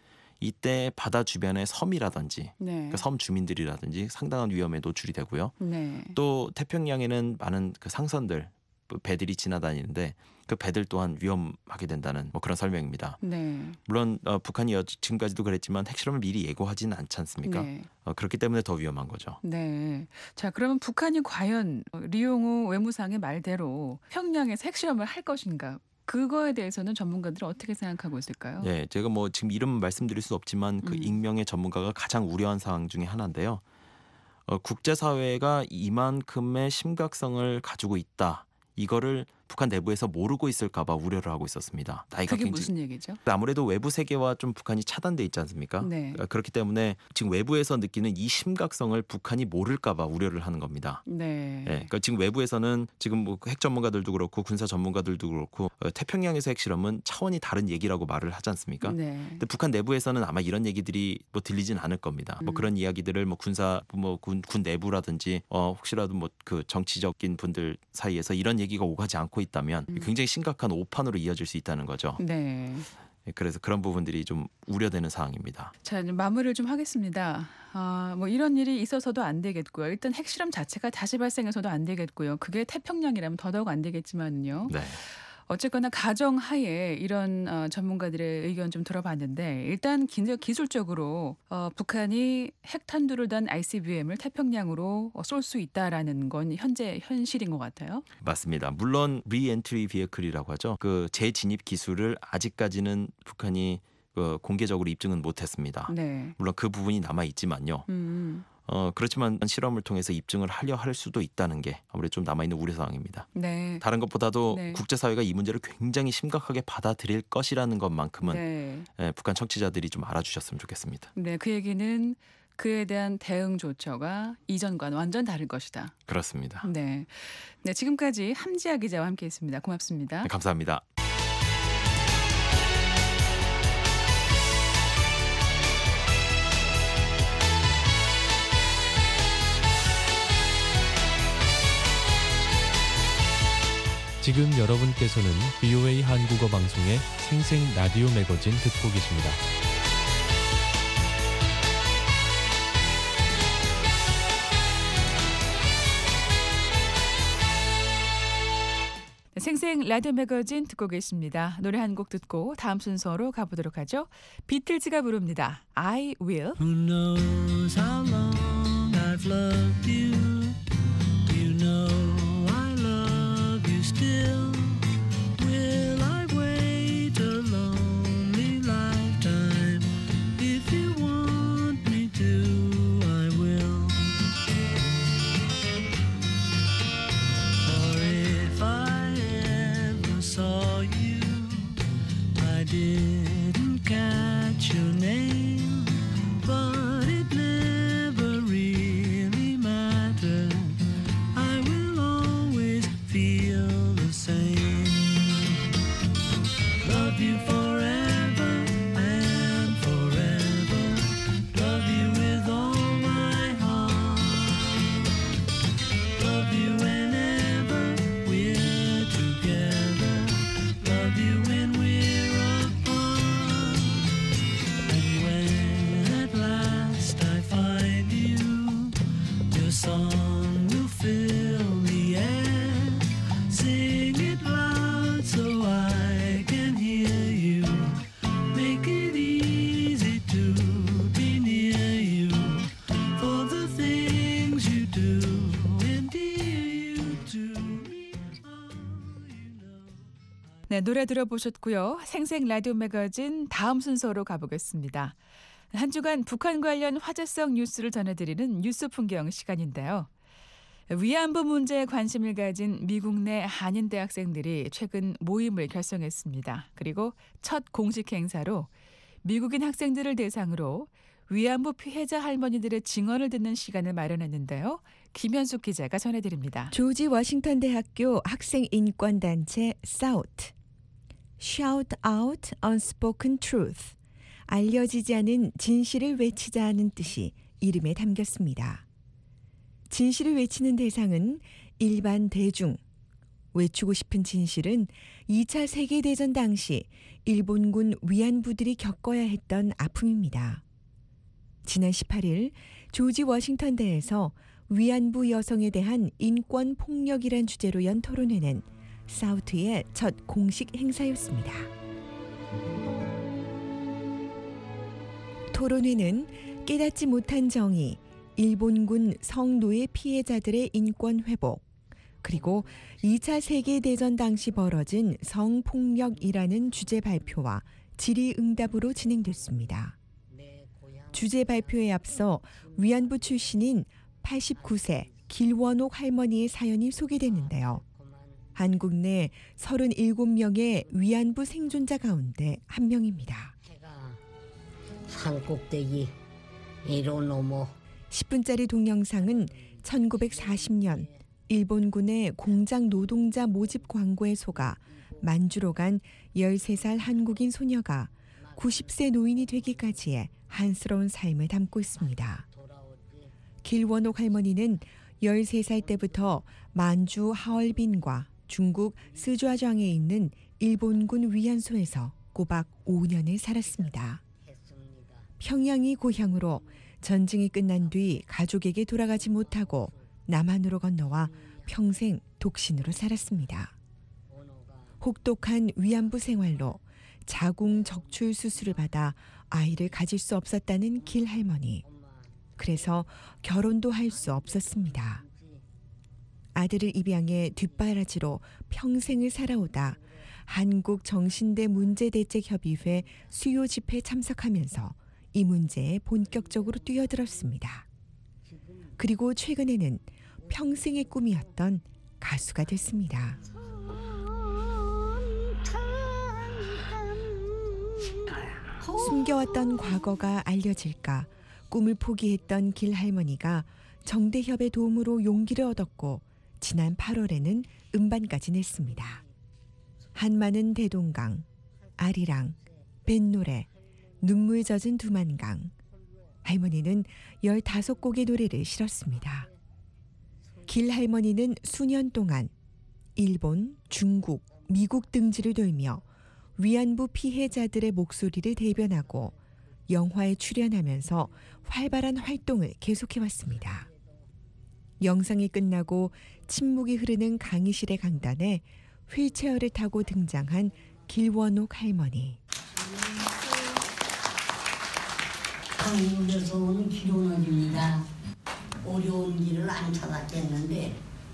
이때 바다 주변의 섬이라든지 네. 그 섬 주민들이라든지 상당한 위험에 노출이 되고요. 네. 또 태평양에는 많은 그 상선들 배들이 지나다니는데 그 배들 또한 위험하게 된다는 뭐 그런 설명입니다. 네. 물론 어, 북한이 여- 지금까지도 그랬지만 핵실험을 미리 예고하지는 않지 않습니까? 네. 어, 그렇기 때문에 더 위험한 거죠. 네. 자, 그러면 북한이 과연 리용호 외무상의 말대로 평양에서 핵실험을 할 것인가? 그거에 대해서는 전문가들은 어떻게 생각하고 있을까요? 예, 제가 뭐 지금 이름 말씀드릴 수 없지만 그 음. 익명의 전문가가 가장 우려한 사항 중에 하나인데요. 어, 국제사회가 이만큼의 심각성을 가지고 있다. 이거를 북한 내부에서 모르고 있을까봐 우려를 하고 있었습니다. 나이가 그게 굉장히 무슨 얘기죠? 아무래도 외부 세계와 좀 북한이 차단돼 있지 않습니까? 네. 어, 그렇기 때문에 지금 외부에서 느끼는 이 심각성을 북한이 모를까봐 우려를 하는 겁니다. 네. 예, 그러니까 지금 외부에서는 지금 뭐 핵 전문가들도 그렇고 군사 전문가들도 그렇고 어, 태평양에서 핵실험은 차원이 다른 얘기라고 말을 하지 않습니까? 네. 근데 북한 내부에서는 아마 이런 얘기들이 뭐 들리진 않을 겁니다. 뭐 음. 그런 이야기들을 뭐 군사 뭐 군 군 내부라든지 어 혹시라도 뭐 그 정치적인 분들 사이에서 이런 얘기가 오가지 않고 있다면 음. 굉장히 심각한 오판으로 이어질 수 있다는 거죠. 네. 예, 그래서 그런 부분들이 좀 우려되는 사항입니다. 자, 이제 마무리를 좀 하겠습니다. 아, 뭐 이런 일이 있어서도 안 되겠고요. 일단 핵실험 자체가 다시 발생해서도 안 되겠고요. 그게 태평양이라면 더더욱 안 되겠지만요. 네. 어쨌거나 가정하에 이런 어, 전문가들의 의견 좀 들어봤는데 일단 기- 기술적으로 어, 북한이 핵탄두를 단 아이씨비엠을 태평양으로 어, 쏠 수 있다라는 건 현재 현실인 것 같아요. 맞습니다. 물론 리엔트리 비에클이라고 하죠. 그 재진입 기술을 아직까지는 북한이 그 공개적으로 입증은 못했습니다. 네. 물론 그 부분이 남아 있지만요. 음, 어 그렇지만 실험을 통해서 입증을 하려 할 수도 있다는 게 아무래도 좀 남아 있는 우려 사항입니다. 네. 다른 것보다도 네. 국제사회가 이 문제를 굉장히 심각하게 받아들일 것이라는 것만큼은 네. 예, 북한 청취자들이 좀 알아주셨으면 좋겠습니다. 네. 그 얘기는 그에 대한 대응 조처가 이전과는 완전 다를 것이다. 그렇습니다. 네. 네. 지금까지 함지아 기자와 함께했습니다. 고맙습니다. 네, 감사합니다. 지금 여러분께서는 브이오에이 한국어 방송의 생생 라디오 매거진 듣고 계십니다. 네, 생생 라디오 매거진 듣고 계십니다. 노래 한 곡 듣고 다음 순서로 가보도록 하죠. 비틀즈가 부릅니다. I will. Who knows how long I've loved you? You know I love you still. Will I wait a lonely lifetime? If you want me to, I will. Or if I ever saw you, I didn't catch your name, but it never really mattered. 네, 노래 들어보셨고요. 생생 라디오 매거진 다음 순서로 가보겠습니다. 한 주간 북한 관련 화제성 뉴스를 전해드리는 뉴스 풍경 시간인데요. 위안부 문제에 관심을 가진 미국 내 한인 대학생들이 최근 모임을 결성했습니다. 그리고 첫 공식 행사로 미국인 학생들을 대상으로 위안부 피해자 할머니들의 증언을 듣는 시간을 마련했는데요. 김현숙 기자가 전해드립니다. 조지 워싱턴 대학교 학생 인권 단체 사우트 Shout Out Unspoken Truth 알려지지 않은 진실을 외치자는 뜻이 이름에 담겼습니다. 진실을 외치는 대상은 일반 대중. 외치고 싶은 진실은 이 차 세계대전 당시 일본군 위안부들이 겪어야 했던 아픔입니다. 지난 십팔 일 조지 워싱턴대에서 위안부 여성에 대한 인권 폭력이란 주제로 연 토론회는 사우트의 첫 공식 행사였습니다. 토론회는 깨닫지 못한 정의, 일본군 성노예 피해자들의 인권 회복, 그리고 이 차 세계대전 당시 벌어진 성폭력이라는 주제 발표와 질의응답으로 진행됐습니다. 주제 발표에 앞서 위안부 출신인 팔십구 세 길원옥 할머니의 사연이 소개됐는데요. 한국 내 서른일곱 명의 위안부 생존자 가운데 한 명입니다. 산 꼭대기 이로 넘어 십 분짜리 동영상은 천구백사십 년 일본군의 공장 노동자 모집 광고에 속아 만주로 간 열세 살 한국인 소녀가 구십 세 노인이 되기까지의 한스러운 삶을 담고 있습니다. 길원옥 할머니는 열세 살 때부터 만주 하얼빈과 중국 스좌장에 있는 일본군 위안소에서 꼬박 오 년을 살았습니다. 평양이 고향으로 전쟁이 끝난 뒤 가족에게 돌아가지 못하고 남한으로 건너와 평생 독신으로 살았습니다. 혹독한 위안부 생활로 자궁 적출 수술을 받아 아이를 가질 수 없었다는 길 할머니. 그래서 결혼도 할 수 없었습니다. 아들을 입양해 뒷바라지로 평생을 살아오다 한국정신대 문제대책협의회 수요 집회에 참석하면서 이 문제에 본격적으로 뛰어들었습니다. 그리고 최근에는 평생의 꿈이었던 가수가 됐습니다. 숨겨왔던 과거가 알려질까 꿈을 포기했던 길 할머니가 정대협의 도움으로 용기를 얻었고 지난 팔월에는 음반까지 냈습니다. 한마는 대동강, 아리랑, 뱃노래, 눈물 젖은 두만강. 할머니는 열다섯 곡의 노래를 실었습니다. 길 할머니는 수년 동안 일본, 중국, 미국 등지를 돌며 위안부 피해자들의 목소리를 대변하고 영화에 출연하면서 활발한 활동을 계속해왔습니다. 영상이 끝나고 침묵이 흐르는 강의실의 강단에 휠체어를 타고 등장한 길원옥 할머니. 한국에서 온 길원옥입니다. 어려운 길을 안 찾았겠는데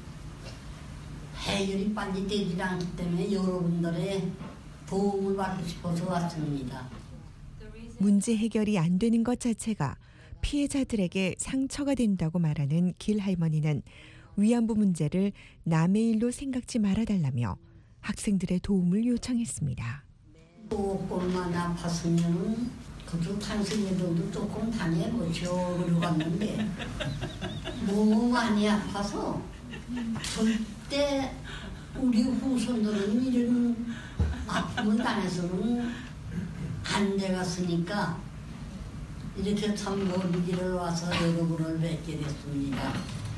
해결이 빨리 되지 않기 때문에 여러분들의 도움을 받고 싶어서 왔습니다. 문제 해결이 안 되는 것 자체가 피해자들에게 상처가 된다고 말하는 길 할머니는 위안부 문제를 남의 일로 생각지 말아달라며 학생들의 도움을 요청했습니다. 조금만 아팠으면 그쪽 당신들도 조금 다녀보죠. 그러고 갔는데 너무 많이 아파서 절대 우리 후손들은 이런 아픔을 당해서는 안 되겠으니까 이렇게 참 먼 길을 와서 여러분을 뵙게 됐습니다.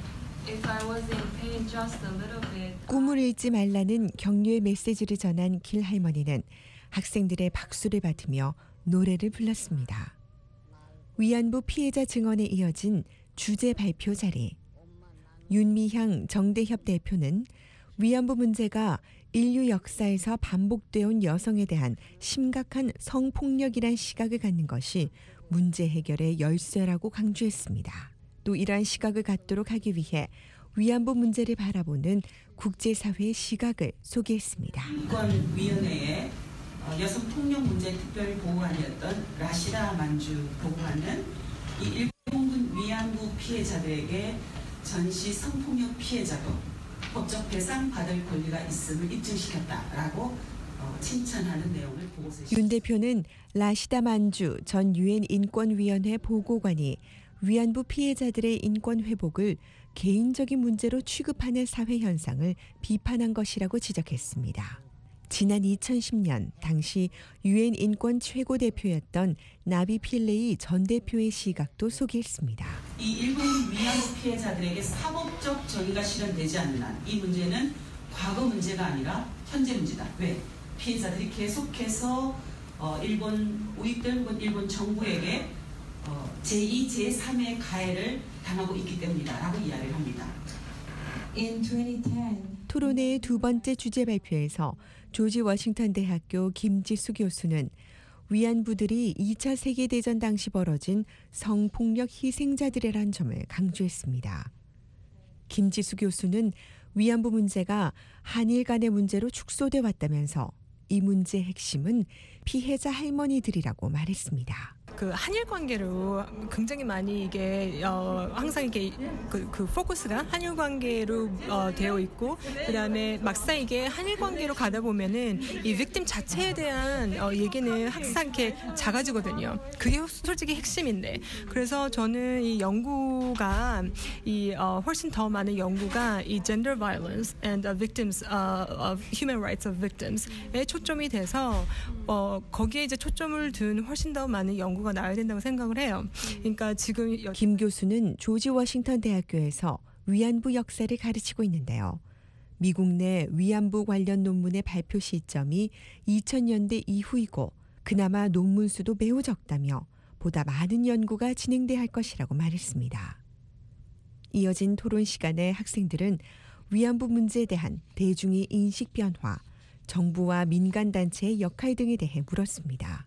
꿈을 잃지 말라는 격려의 메시지를 전한 길 할머니는 학생들의 박수를 받으며 노래를 불렀습니다. 위안부 피해자 증언에 이어진 주제 발표 자리. 윤미향 정대협 대표는 위안부 문제가 인류 역사에서 반복되어 온 여성에 대한 심각한 성폭력이란 시각을 갖는 것이 문제 해결의 열쇠라고 강조했습니다. 또 이러한 시각을 갖도록 하기 위해 위안부 문제를 바라보는 국제사회의 시각을 소개했습니다. 인권위원회의 여성폭력 문제 특별보호관이었던 라시다 만주 보고관은 이 일본군 위안부 피해자들에게 전시 성폭력 피해자도 법적 배상 받을 권리가 있음을 입증시켰다라고 칭찬하는 내용을 보고서에 윤 대표는 라시다 만주 전 유엔 인권위원회 보고관이 위안부 피해자들의 인권 회복을 개인적인 문제로 취급하는 사회 현상을 비판한 것이라고 지적했습니다. 지난 이천십 년 당시 유엔 인권 최고 대표였던 나비 필레이 전 대표의 시각도 소개했습니다. 이 일본 위안부 피해자들에게 사법적 정의가 실현되지 않는 한 이 문제는 과거 문제가 아니라 현재 문제다. 왜? 피해자들이 계속해서 어, 일본 우익들 혹은 일본 정부에게 어, 제이, 제삼의 가해를 당하고 있기 때문이다라고 이야기를 합니다. 토론회의 두 번째 주제 발표에서 조지 워싱턴 대학교 김지수 교수는 위안부들이 이 차 세계대전 당시 벌어진 성폭력 희생자들이란 점을 강조했습니다. 김지수 교수는 위안부 문제가 한일 간의 문제로 축소돼 왔다면서 이 문제의 핵심은 피해자 할머니들이라고 말했습니다. 그 한일 관계로 굉장히 많이 이게 어, 항상 이게 그, 그 포커스가 한일 관계로 어, 되어 있고 그다음에 막상 이게 한일 관계로 가다 보면은 이 빅팀 자체에 대한 어, 얘기는 항상 이렇게 작아지거든요. 그게 솔직히 핵심인데 그래서 저는 이 연구가 이 어, 훨씬 더 많은 연구가 이 gender violence and victims uh, of human rights of victims에 초점이 돼서 어, 거기에 이제 초점을 둔 훨씬 더 많은 연구가 나와야 된다고 생각을 해요. 그러니까 지금 김 교수는 조지 워싱턴 대학교에서 위안부 역사를 가르치고 있는데요. 미국 내 위안부 관련 논문의 발표 시점이 이천 년대 이후이고 그나마 논문 수도 매우 적다며 보다 많은 연구가 진행돼야 할 것이라고 말했습니다. 이어진 토론 시간에 학생들은 위안부 문제에 대한 대중의 인식 변화, 정부와 민간단체의 역할 등에 대해 물었습니다.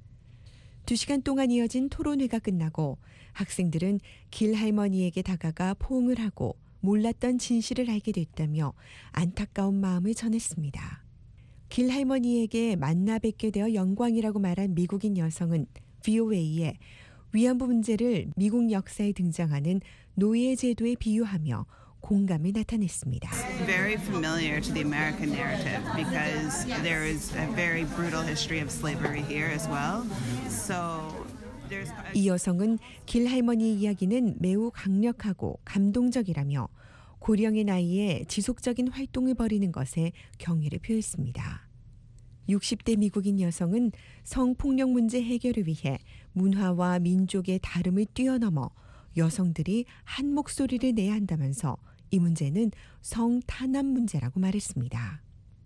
두 시간 동안 이어진 토론회가 끝나고 학생들은 길 할머니에게 다가가 포옹을 하고 몰랐던 진실을 알게 됐다며 안타까운 마음을 전했습니다. 길 할머니에게 만나 뵙게 되어 영광이라고 말한 미국인 여성은 브이오에이에 위안부 문제를 미국 역사에 등장하는 노예 제도에 비유하며 공감을 나타냈습니다. Very familiar to the American narrative because there is a very brutal history of slavery here as well. So there's 이 여성은 길 할머니 이야기는 매우 강력하고 감동적이라며 고령의 나이에 지속적인 활동을 벌이는 것에 경의를 표했습니다. 육십 대 미국인 여성은 성폭력 문제 해결을 위해 문화와 민족의 다름을 뛰어넘어 여성들이 한 목소리를 내야 한다면서 이 문제는 성탄압 문제라고 말했습니다.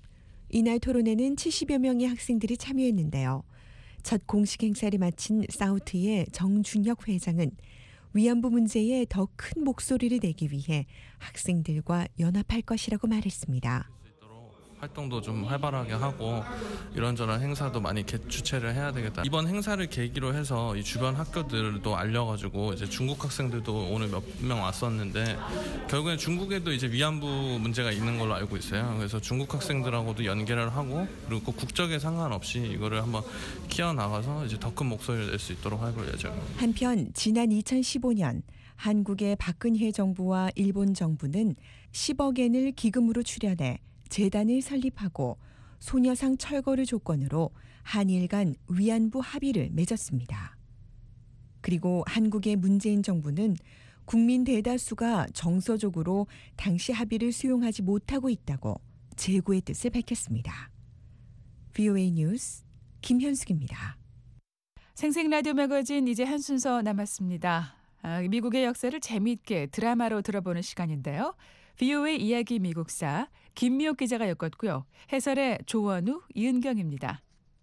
이날 토론회는 칠십여 명의 학생들이 참여했는데요. 첫 공식 행사를 마친 사우트의 정준혁 회장은 위안부 문제에 더 큰 목소리를 내기 위해 학생들과 연합할 것이라고 말했습니다. 활동도 좀 활발하게 하고 이런저런 행사도 많이 개, 주최를 해야 되겠다. 이번 행사를 계기로 해서 이 주변 학교들도 알려가지고 이제 중국 학생들도 오늘 몇 명 왔었는데 결국엔 중국에도 이제 위안부 문제가 있는 걸로 알고 있어요. 그래서 중국 학생들하고도 연계를 하고 그리고 국적에 상관없이 이거를 한번 키워 나가서 이제 더 큰 목소리를 낼 수 있도록 해볼 예정입니다. 한편 지난 이천십오 년 한국의 박근혜 정부와 일본 정부는 십억 엔을 기금으로 출연해 재단을 설립하고 소녀상 철거를 조건으로 한일 간 위안부 합의를 맺었습니다. 그리고 한국의 문재인 정부는 국민 대다수가 정서적으로 당시 합의를 수용하지 못하고 있다고 재고의 뜻을 밝혔습니다. 브이오에이 뉴스 김현숙입니다. 생생 라디오 매거진 이제 한 순서 남았습니다. 아, 미국의 역사를 재미있게 드라마로 들어보는 시간인데요. 브이오에이 이야기 미국사 김미옥 기자가 엮었고요. 해설의 조원우, 이은경입니다.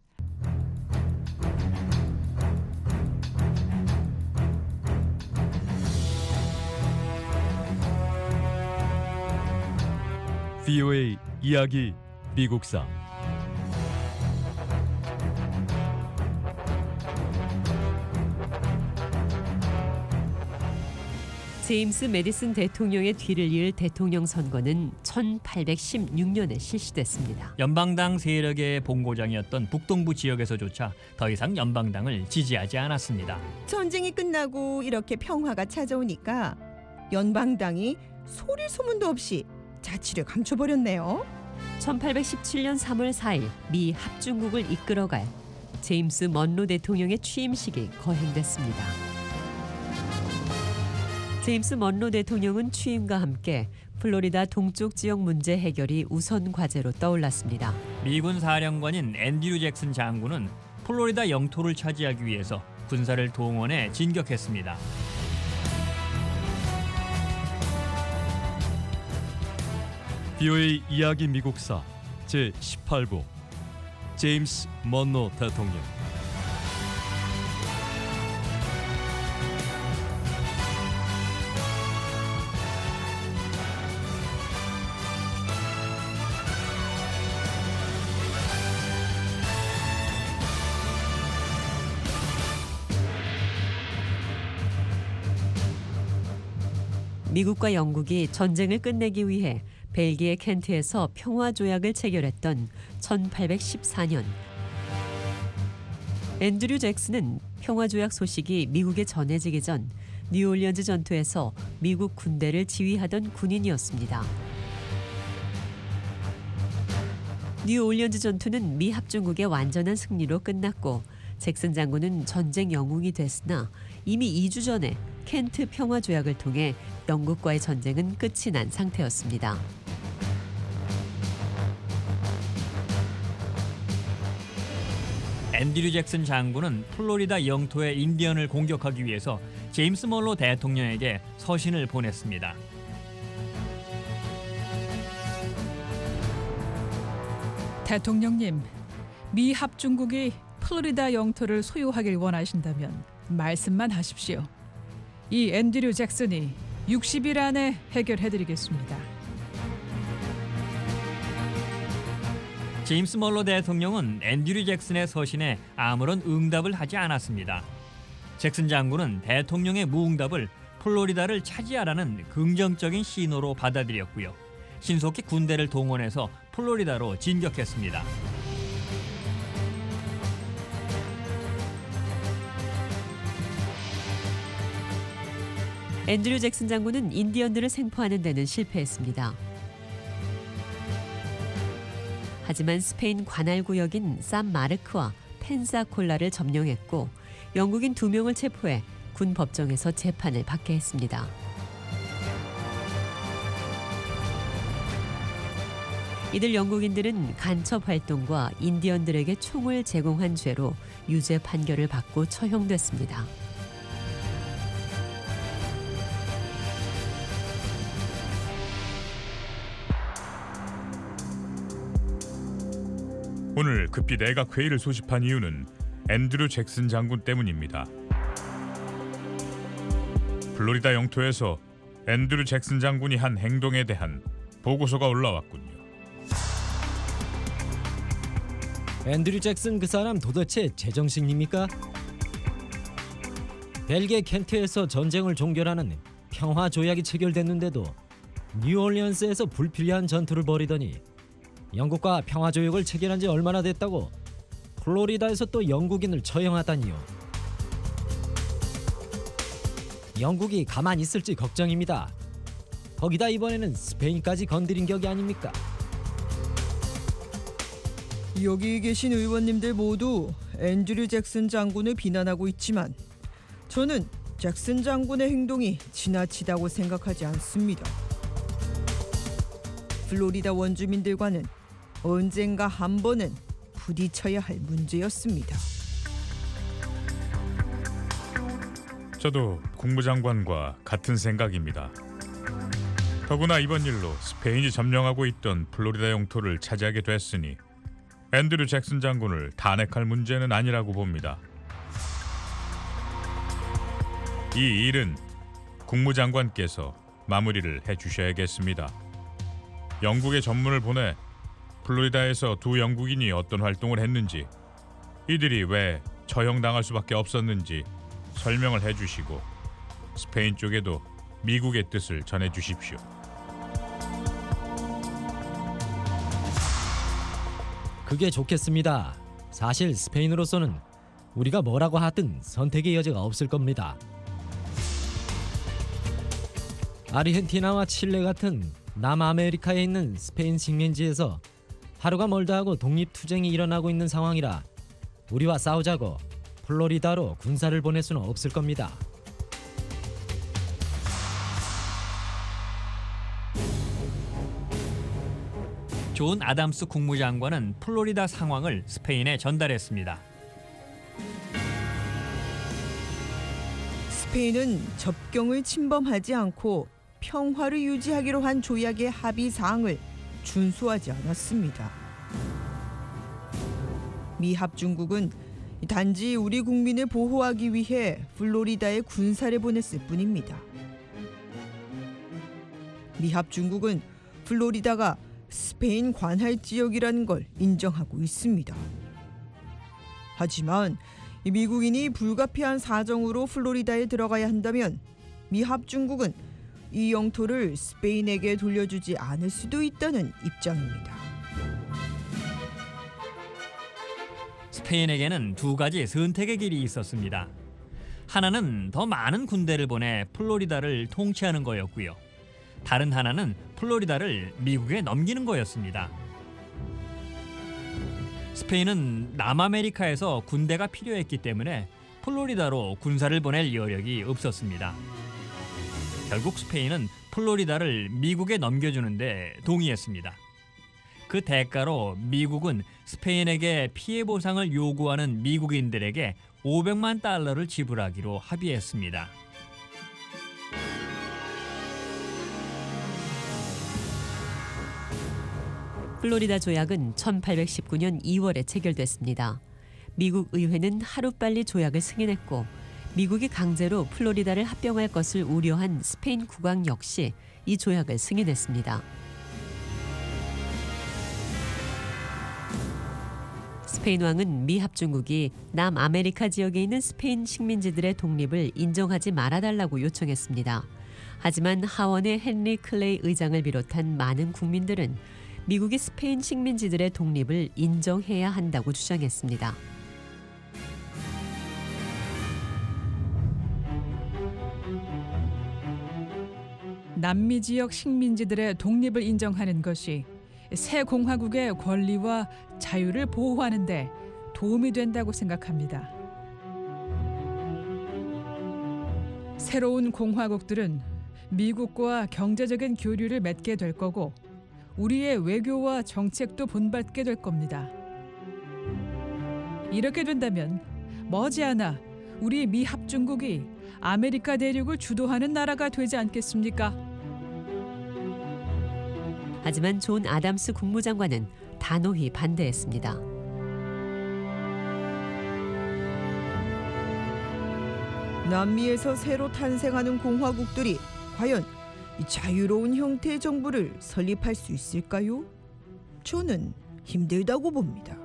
브이오에이 이야기 미국사 제임스 메디슨 대통령의 뒤를 이을 대통령 선거는 천팔백십육 년에 실시됐습니다. 연방당 세력의 본고장이었던 북동부 지역에서조차 더 이상 연방당을 지지하지 않았습니다. 전쟁이 끝나고 이렇게 평화가 찾아오니까 연방당이 소리 소문도 없이 자치를 감춰버렸네요. 천팔백십칠 년 삼월 사일 미 합중국을 이끌어갈 제임스 먼로 대통령의 취임식이 거행됐습니다. 제임스 먼로 대통령은 취임과 함께 플로리다 동쪽 지역 문제 해결이 우선 과제로 떠올랐습니다. 미군 사령관인 앤드류 잭슨 장군은 플로리다 영토를 차지하기 위해서 군사를 동원해 진격했습니다. 비오에이 이야기 미국사 제십팔 부 제임스 먼로 대통령. 미국과 영국이 전쟁을 끝내기 위해 벨기에 켄트에서 평화조약을 체결했던 천팔백십사 년. 앤드류 잭슨은 평화조약 소식이 미국에 전해지기 전 뉴올리언즈 전투에서 미국 군대를 지휘하던 군인이었습니다. 뉴올리언즈 전투는 미 합중국의 완전한 승리로 끝났고 잭슨 장군은 전쟁 영웅이 됐으나 이미 이 주 전에 켄트 평화조약을 통해 영국과의 전쟁은 끝이 난 상태였습니다. 앤드류 잭슨 장군은 플로리다 영토의 인디언을 공격하기 위해서 제임스 먼로 대통령에게 서신을 보냈습니다. 대통령님, 미 합중국이 플로리다 영토를 소유하길 원하신다면 말씀만 하십시오. 이 앤드류 잭슨이 육십 일 안에 해결해드리겠습니다. 제임스 먼로 대통령은 앤드류 잭슨의 서신에 아무런 응답을 하지 않았습니다. 잭슨 장군은 대통령의 무응답을 플로리다를 차지하라는 긍정적인 신호로 받아들였고요. 신속히 군대를 동원해서 플로리다로 진격했습니다. 앤드류 잭슨 장군은 인디언들을 생포하는 데는 실패했습니다. 하지만 스페인 관할 구역인 산마르크와 펜사콜라를 점령했고 영국인 두 명을 체포해 군 법정에서 재판을 받게 했습니다. 이들 영국인들은 간첩 활동과 인디언들에게 총을 제공한 죄로 유죄 판결을 받고 처형됐습니다. 오늘 급히 내각 회의를 소집한 이유는 앤드류 잭슨 장군 때문입니다. 플로리다 영토에서 앤드류 잭슨 장군이 한 행동에 대한 보고서가 올라왔군요. 앤드류 잭슨 그 사람 도대체 제정신입니까? 벨기에 켄트에서 전쟁을 종결하는 평화 조약이 체결됐는데도 뉴올리언스에서 불필요한 전투를 벌이더니 영국과 평화 조약을 체결한 지 얼마나 됐다고 플로리다에서 또 영국인을 처형하다니요. 영국이 가만히 있을지 걱정입니다. 거기다 이번에는 스페인까지 건드린 격이 아닙니까? 여기 계신 의원님들 모두 앤드류 잭슨 장군을 비난하고 있지만 저는 잭슨 장군의 행동이 지나치다고 생각하지 않습니다. 플로리다 원주민들과는 언젠가 한 번은 부딪혀야 할 문제였습니다. 저도 국무장관과 같은 생각입니다. 더구나 이번 일로 스페인이 점령하고 있던 플로리다 영토를 차지하게 됐으니 앤드류 잭슨 장군을 탄핵할 문제는 아니라고 봅니다. 이 일은 국무장관께서 마무리를 해주셔야겠습니다. 영국의 전문을 보내 플로리다에서 두 영국인이 어떤 활동을 했는지, 이들이 왜 처형당할 수밖에 없었는지 설명을 해주시고 스페인 쪽에도 미국의 뜻을 전해주십시오. 그게 좋겠습니다. 사실 스페인으로서는 우리가 뭐라고 하든 선택의 여지가 없을 겁니다. 아르헨티나와 칠레 같은 남아메리카에 있는 스페인 식민지에서 하루가 멀다 하고 독립투쟁이 일어나고 있는 상황이라 우리와 싸우자고 플로리다로 군사를 보낼 수는 없을 겁니다. 존 아담스 국무장관은 플로리다 상황을 스페인에 전달했습니다. 스페인은 접경을 침범하지 않고 평화를 유지하기로 한 조약의 합의 사항을 준수하지 않았습니다. 미 합중국은 단지 우리 국민을 보호하기 위해 플로리다에 군사를 보냈을 뿐입니다. 미 합중국은 플로리다가 스페인 관할 지역이라는 걸 인정하고 있습니다. 하지만 미국인이 불가피한 사정으로 플로리다에 들어가야 한다면 미 합중국은 이 영토를 스페인에게 돌려주지 않을 수도 있다는 입장입니다. 스페인에게는 두 가지 선택의 길이 있었습니다. 하나는 더 많은 군대를 보내 플로리다를 통치하는 거였고요. 다른 하나는 플로리다를 미국에 넘기는 거였습니다. 스페인은 남아메리카에서 군대가 필요했기 때문에 플로리다로 군사를 보낼 여력이 없었습니다. 결국 스페인은 플로리다를 미국에 넘겨주는데 동의했습니다. 그 대가로 미국은 스페인에게 피해 보상을 요구하는 미국인들에게 오백만 달러를 지불하기로 합의했습니다. 플로리다 조약은 천팔백십구 년 이월에 체결됐습니다. 미국 의회는 하루빨리 조약을 승인했고 미국이 강제로 플로리다를 합병할 것을 우려한 스페인 국왕 역시 이 조약을 승인했습니다. 스페인 왕은 미 합중국이 남아메리카 지역에 있는 스페인 식민지들의 독립을 인정하지 말아달라고 요청했습니다. 하지만 하원의 헨리 클레이 의장을 비롯한 많은 국민들은 미국이 스페인 식민지들의 독립을 인정해야 한다고 주장했습니다. 남미 지역 식민지들의 독립을 인정하는 것이 새 공화국의 권리와 자유를 보호하는 데 도움이 된다고 생각합니다. 새로운 공화국들은 미국과 경제적인 교류를 맺게 될 거고 우리의 외교와 정책도 본받게 될 겁니다. 이렇게 된다면 머지않아 우리 미 합중국이 아메리카 대륙을 주도하는 나라가 되지 않겠습니까? 하지만 존 아담스 국무장관은 단호히 반대했습니다. 남미에서 새로 탄생하는 공화국들이 과연 이 자유로운 형태의 정부를 설립할 수 있을까요? 저는 힘들다고 봅니다.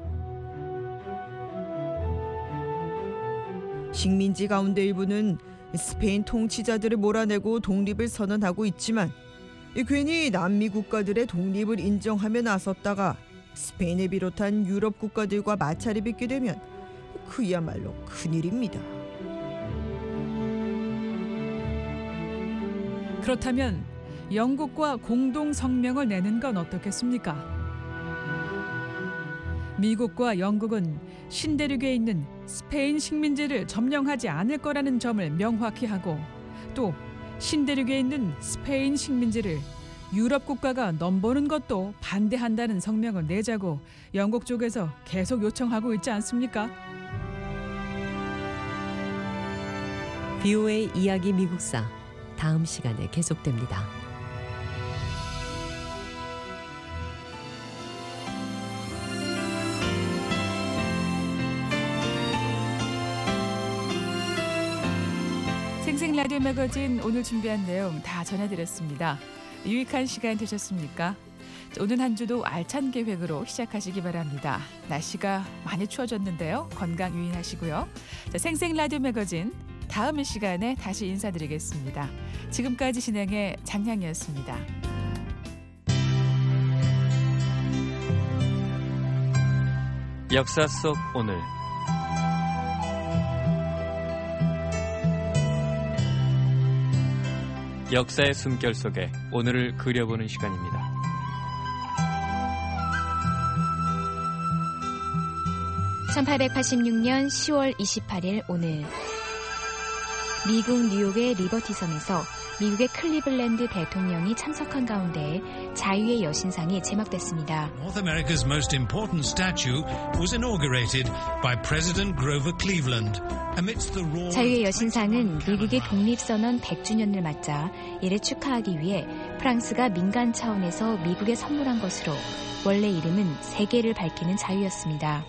식민지 가운데 일부는 스페인 통치자들을 몰아내고 독립을 선언하고 있지만 괜히 남미 국가들의 독립을 인정하며 나섰다가 스페인을 비롯한 유럽 국가들과 마찰이 빚게 되면 그야말로 큰일입니다. 그렇다면 영국과 공동 성명을 내는 건 어떻겠습니까? 미국과 영국은 신대륙에 있는 스페인 식민지를 점령하지 않을 거라는 점을 명확히 하고 또 신대륙에 있는 스페인 식민지를 유럽 국가가 넘보는 것도 반대한다는 성명을 내자고 영국 쪽에서 계속 요청하고 있지 않습니까? 비오에이 이야기 미국사 다음 시간에 계속됩니다. 생생 라디오 매거진 오늘 준비한 내용 다 전해드렸습니다. 유익한 시간 되셨습니까? 오늘 한 주도 알찬 계획으로 시작하시기 바랍니다. 날씨가 많이 추워졌는데요. 건강 유의하시고요. 자, 생생 라디오 매거진 다음 이 시간에 다시 인사드리겠습니다. 지금까지 진행의 장량이었습니다. 역사 속 오늘 역사의 숨결 속에 오늘을 그려보는 시간입니다. 천팔백팔십육 년 시월 이십팔일 오늘 미국 뉴욕의 리버티 섬에서 미국의 클리블랜드 대통령이 참석한 가운데 자유의 여신상이 제막됐습니다. North America's most important statue was inaugurated by President Grover Cleveland. Amidst the roar 자유의 여신상은 미국의 독립선언 백 주년을 맞자 이를 축하하기 위해 프랑스가 민간 차원에서 미국에 선물한 것으로 원래 이름은 세계를 밝히는 자유였습니다.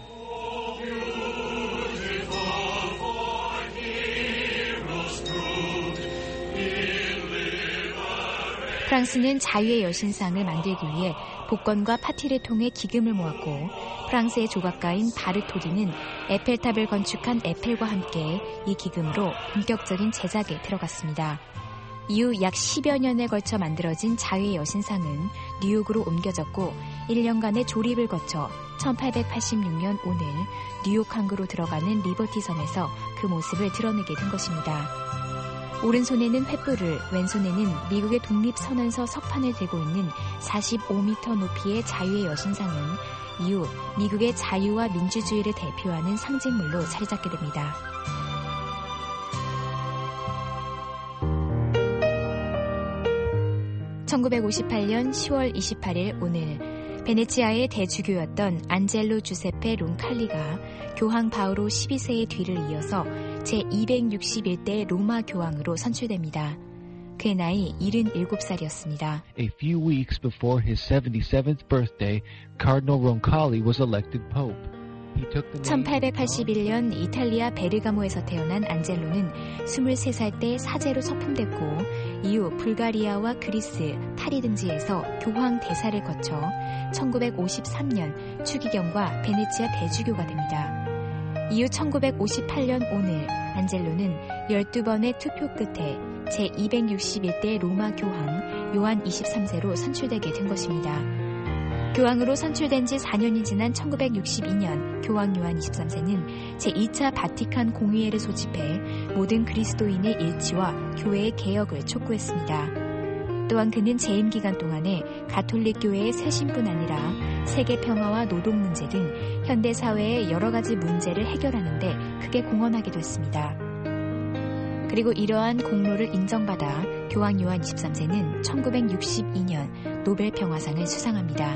프랑스는 자유의 여신상을 만들기 위해 복권과 파티를 통해 기금을 모았고 프랑스의 조각가인 바르토디는 에펠탑을 건축한 에펠과 함께 이 기금으로 본격적인 제작에 들어갔습니다. 이후 약 십여 년에 걸쳐 만들어진 자유의 여신상은 뉴욕으로 옮겨졌고 일 년간의 조립을 거쳐 천팔백팔십육 년 오늘 뉴욕 항구로 들어가는 리버티 섬에서 그 모습을 드러내게 된 것입니다. 오른손에는 횃불을, 왼손에는 미국의 독립선언서 석판을 들고 있는 사십오 미터 높이의 자유의 여신상은 이후 미국의 자유와 민주주의를 대표하는 상징물로 자리 잡게 됩니다. 천구백오십팔 년 시월 이십팔일 오늘 베네치아의 대주교였던 안젤로 주세페 론칼리가 교황 바오로 십이 세의 뒤를 이어서 제이백육십일 대 로마 교황으로 선출됩니다. 그의 나이 칠십칠 살이었습니다. A few weeks before his seventy-seventh birthday, Cardinal Roncalli was elected pope. 천팔백팔십일 년 이탈리아 베르가모에서 태어난 안젤로는 스물세 살 때 사제로 서품됐고 이후 불가리아와 그리스, 파리 등지에서 교황 대사를 거쳐 천구백오십삼 년 추기경과 베네치아 대주교가 됩니다. 이후 천구백오십팔 년 오늘 안젤로는 열두 번의 투표 끝에 제이백육십일 대 로마 교황 요한 이십삼 세로 선출되게 된 것입니다. 교황으로 선출된 지 사 년이 지난 천구백육십이 년 교황 요한 이십삼 세는 제이 차 바티칸 공의회를 소집해 모든 그리스도인의 일치와 교회의 개혁을 촉구했습니다. 또한 그는 재임 기간 동안에 가톨릭 교회의 쇄신뿐 아니라 세계 평화와 노동 문제 등 현대 사회의 여러 가지 문제를 해결하는 데 크게 공헌하게 됐습니다. 그리고 이러한 공로를 인정받아 교황 요한 이십삼 세는 천구백육십이 년 노벨 평화상을 수상합니다.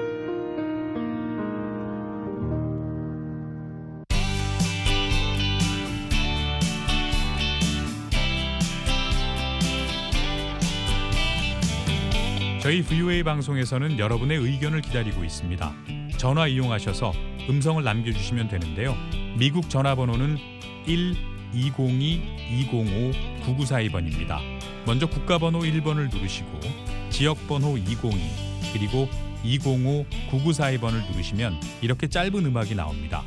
저희 브이오에이 방송에서는 여러분의 의견을 기다리고 있습니다. 전화 이용하셔서 음성을 남겨주시면 되는데요. 미국 전화번호는 일 이공이 이공오 구구사이 번입니다. 먼저 국가번호 일 번을 누르시고 지역번호 이공이 그리고 이공오 구구사이 번을 누르시면 이렇게 짧은 음악이 나옵니다.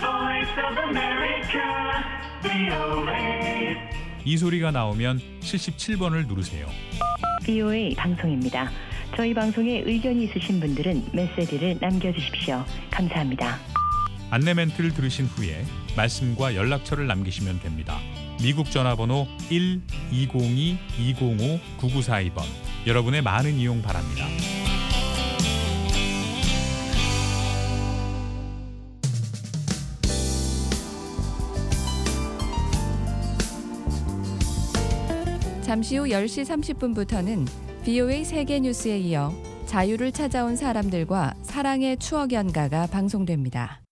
이 소리가 나오면 칠십칠 번을 누르세요. 브이오에이 방송입니다. 저희 방송에 의견이 있으신 분들은 메시지를 남겨주십시오. 감사합니다. 안내 멘트를 들으신 후에 말씀과 연락처를 남기시면 됩니다. 미국 전화번호 일 이공이 이공오 구구사이 번 여러분의 많은 이용 바랍니다. 잠시 후 열 시 삼십 분부터는 브이오에이 세계뉴스에 이어 자유를 찾아온 사람들과 사랑의 추억 연가가 방송됩니다.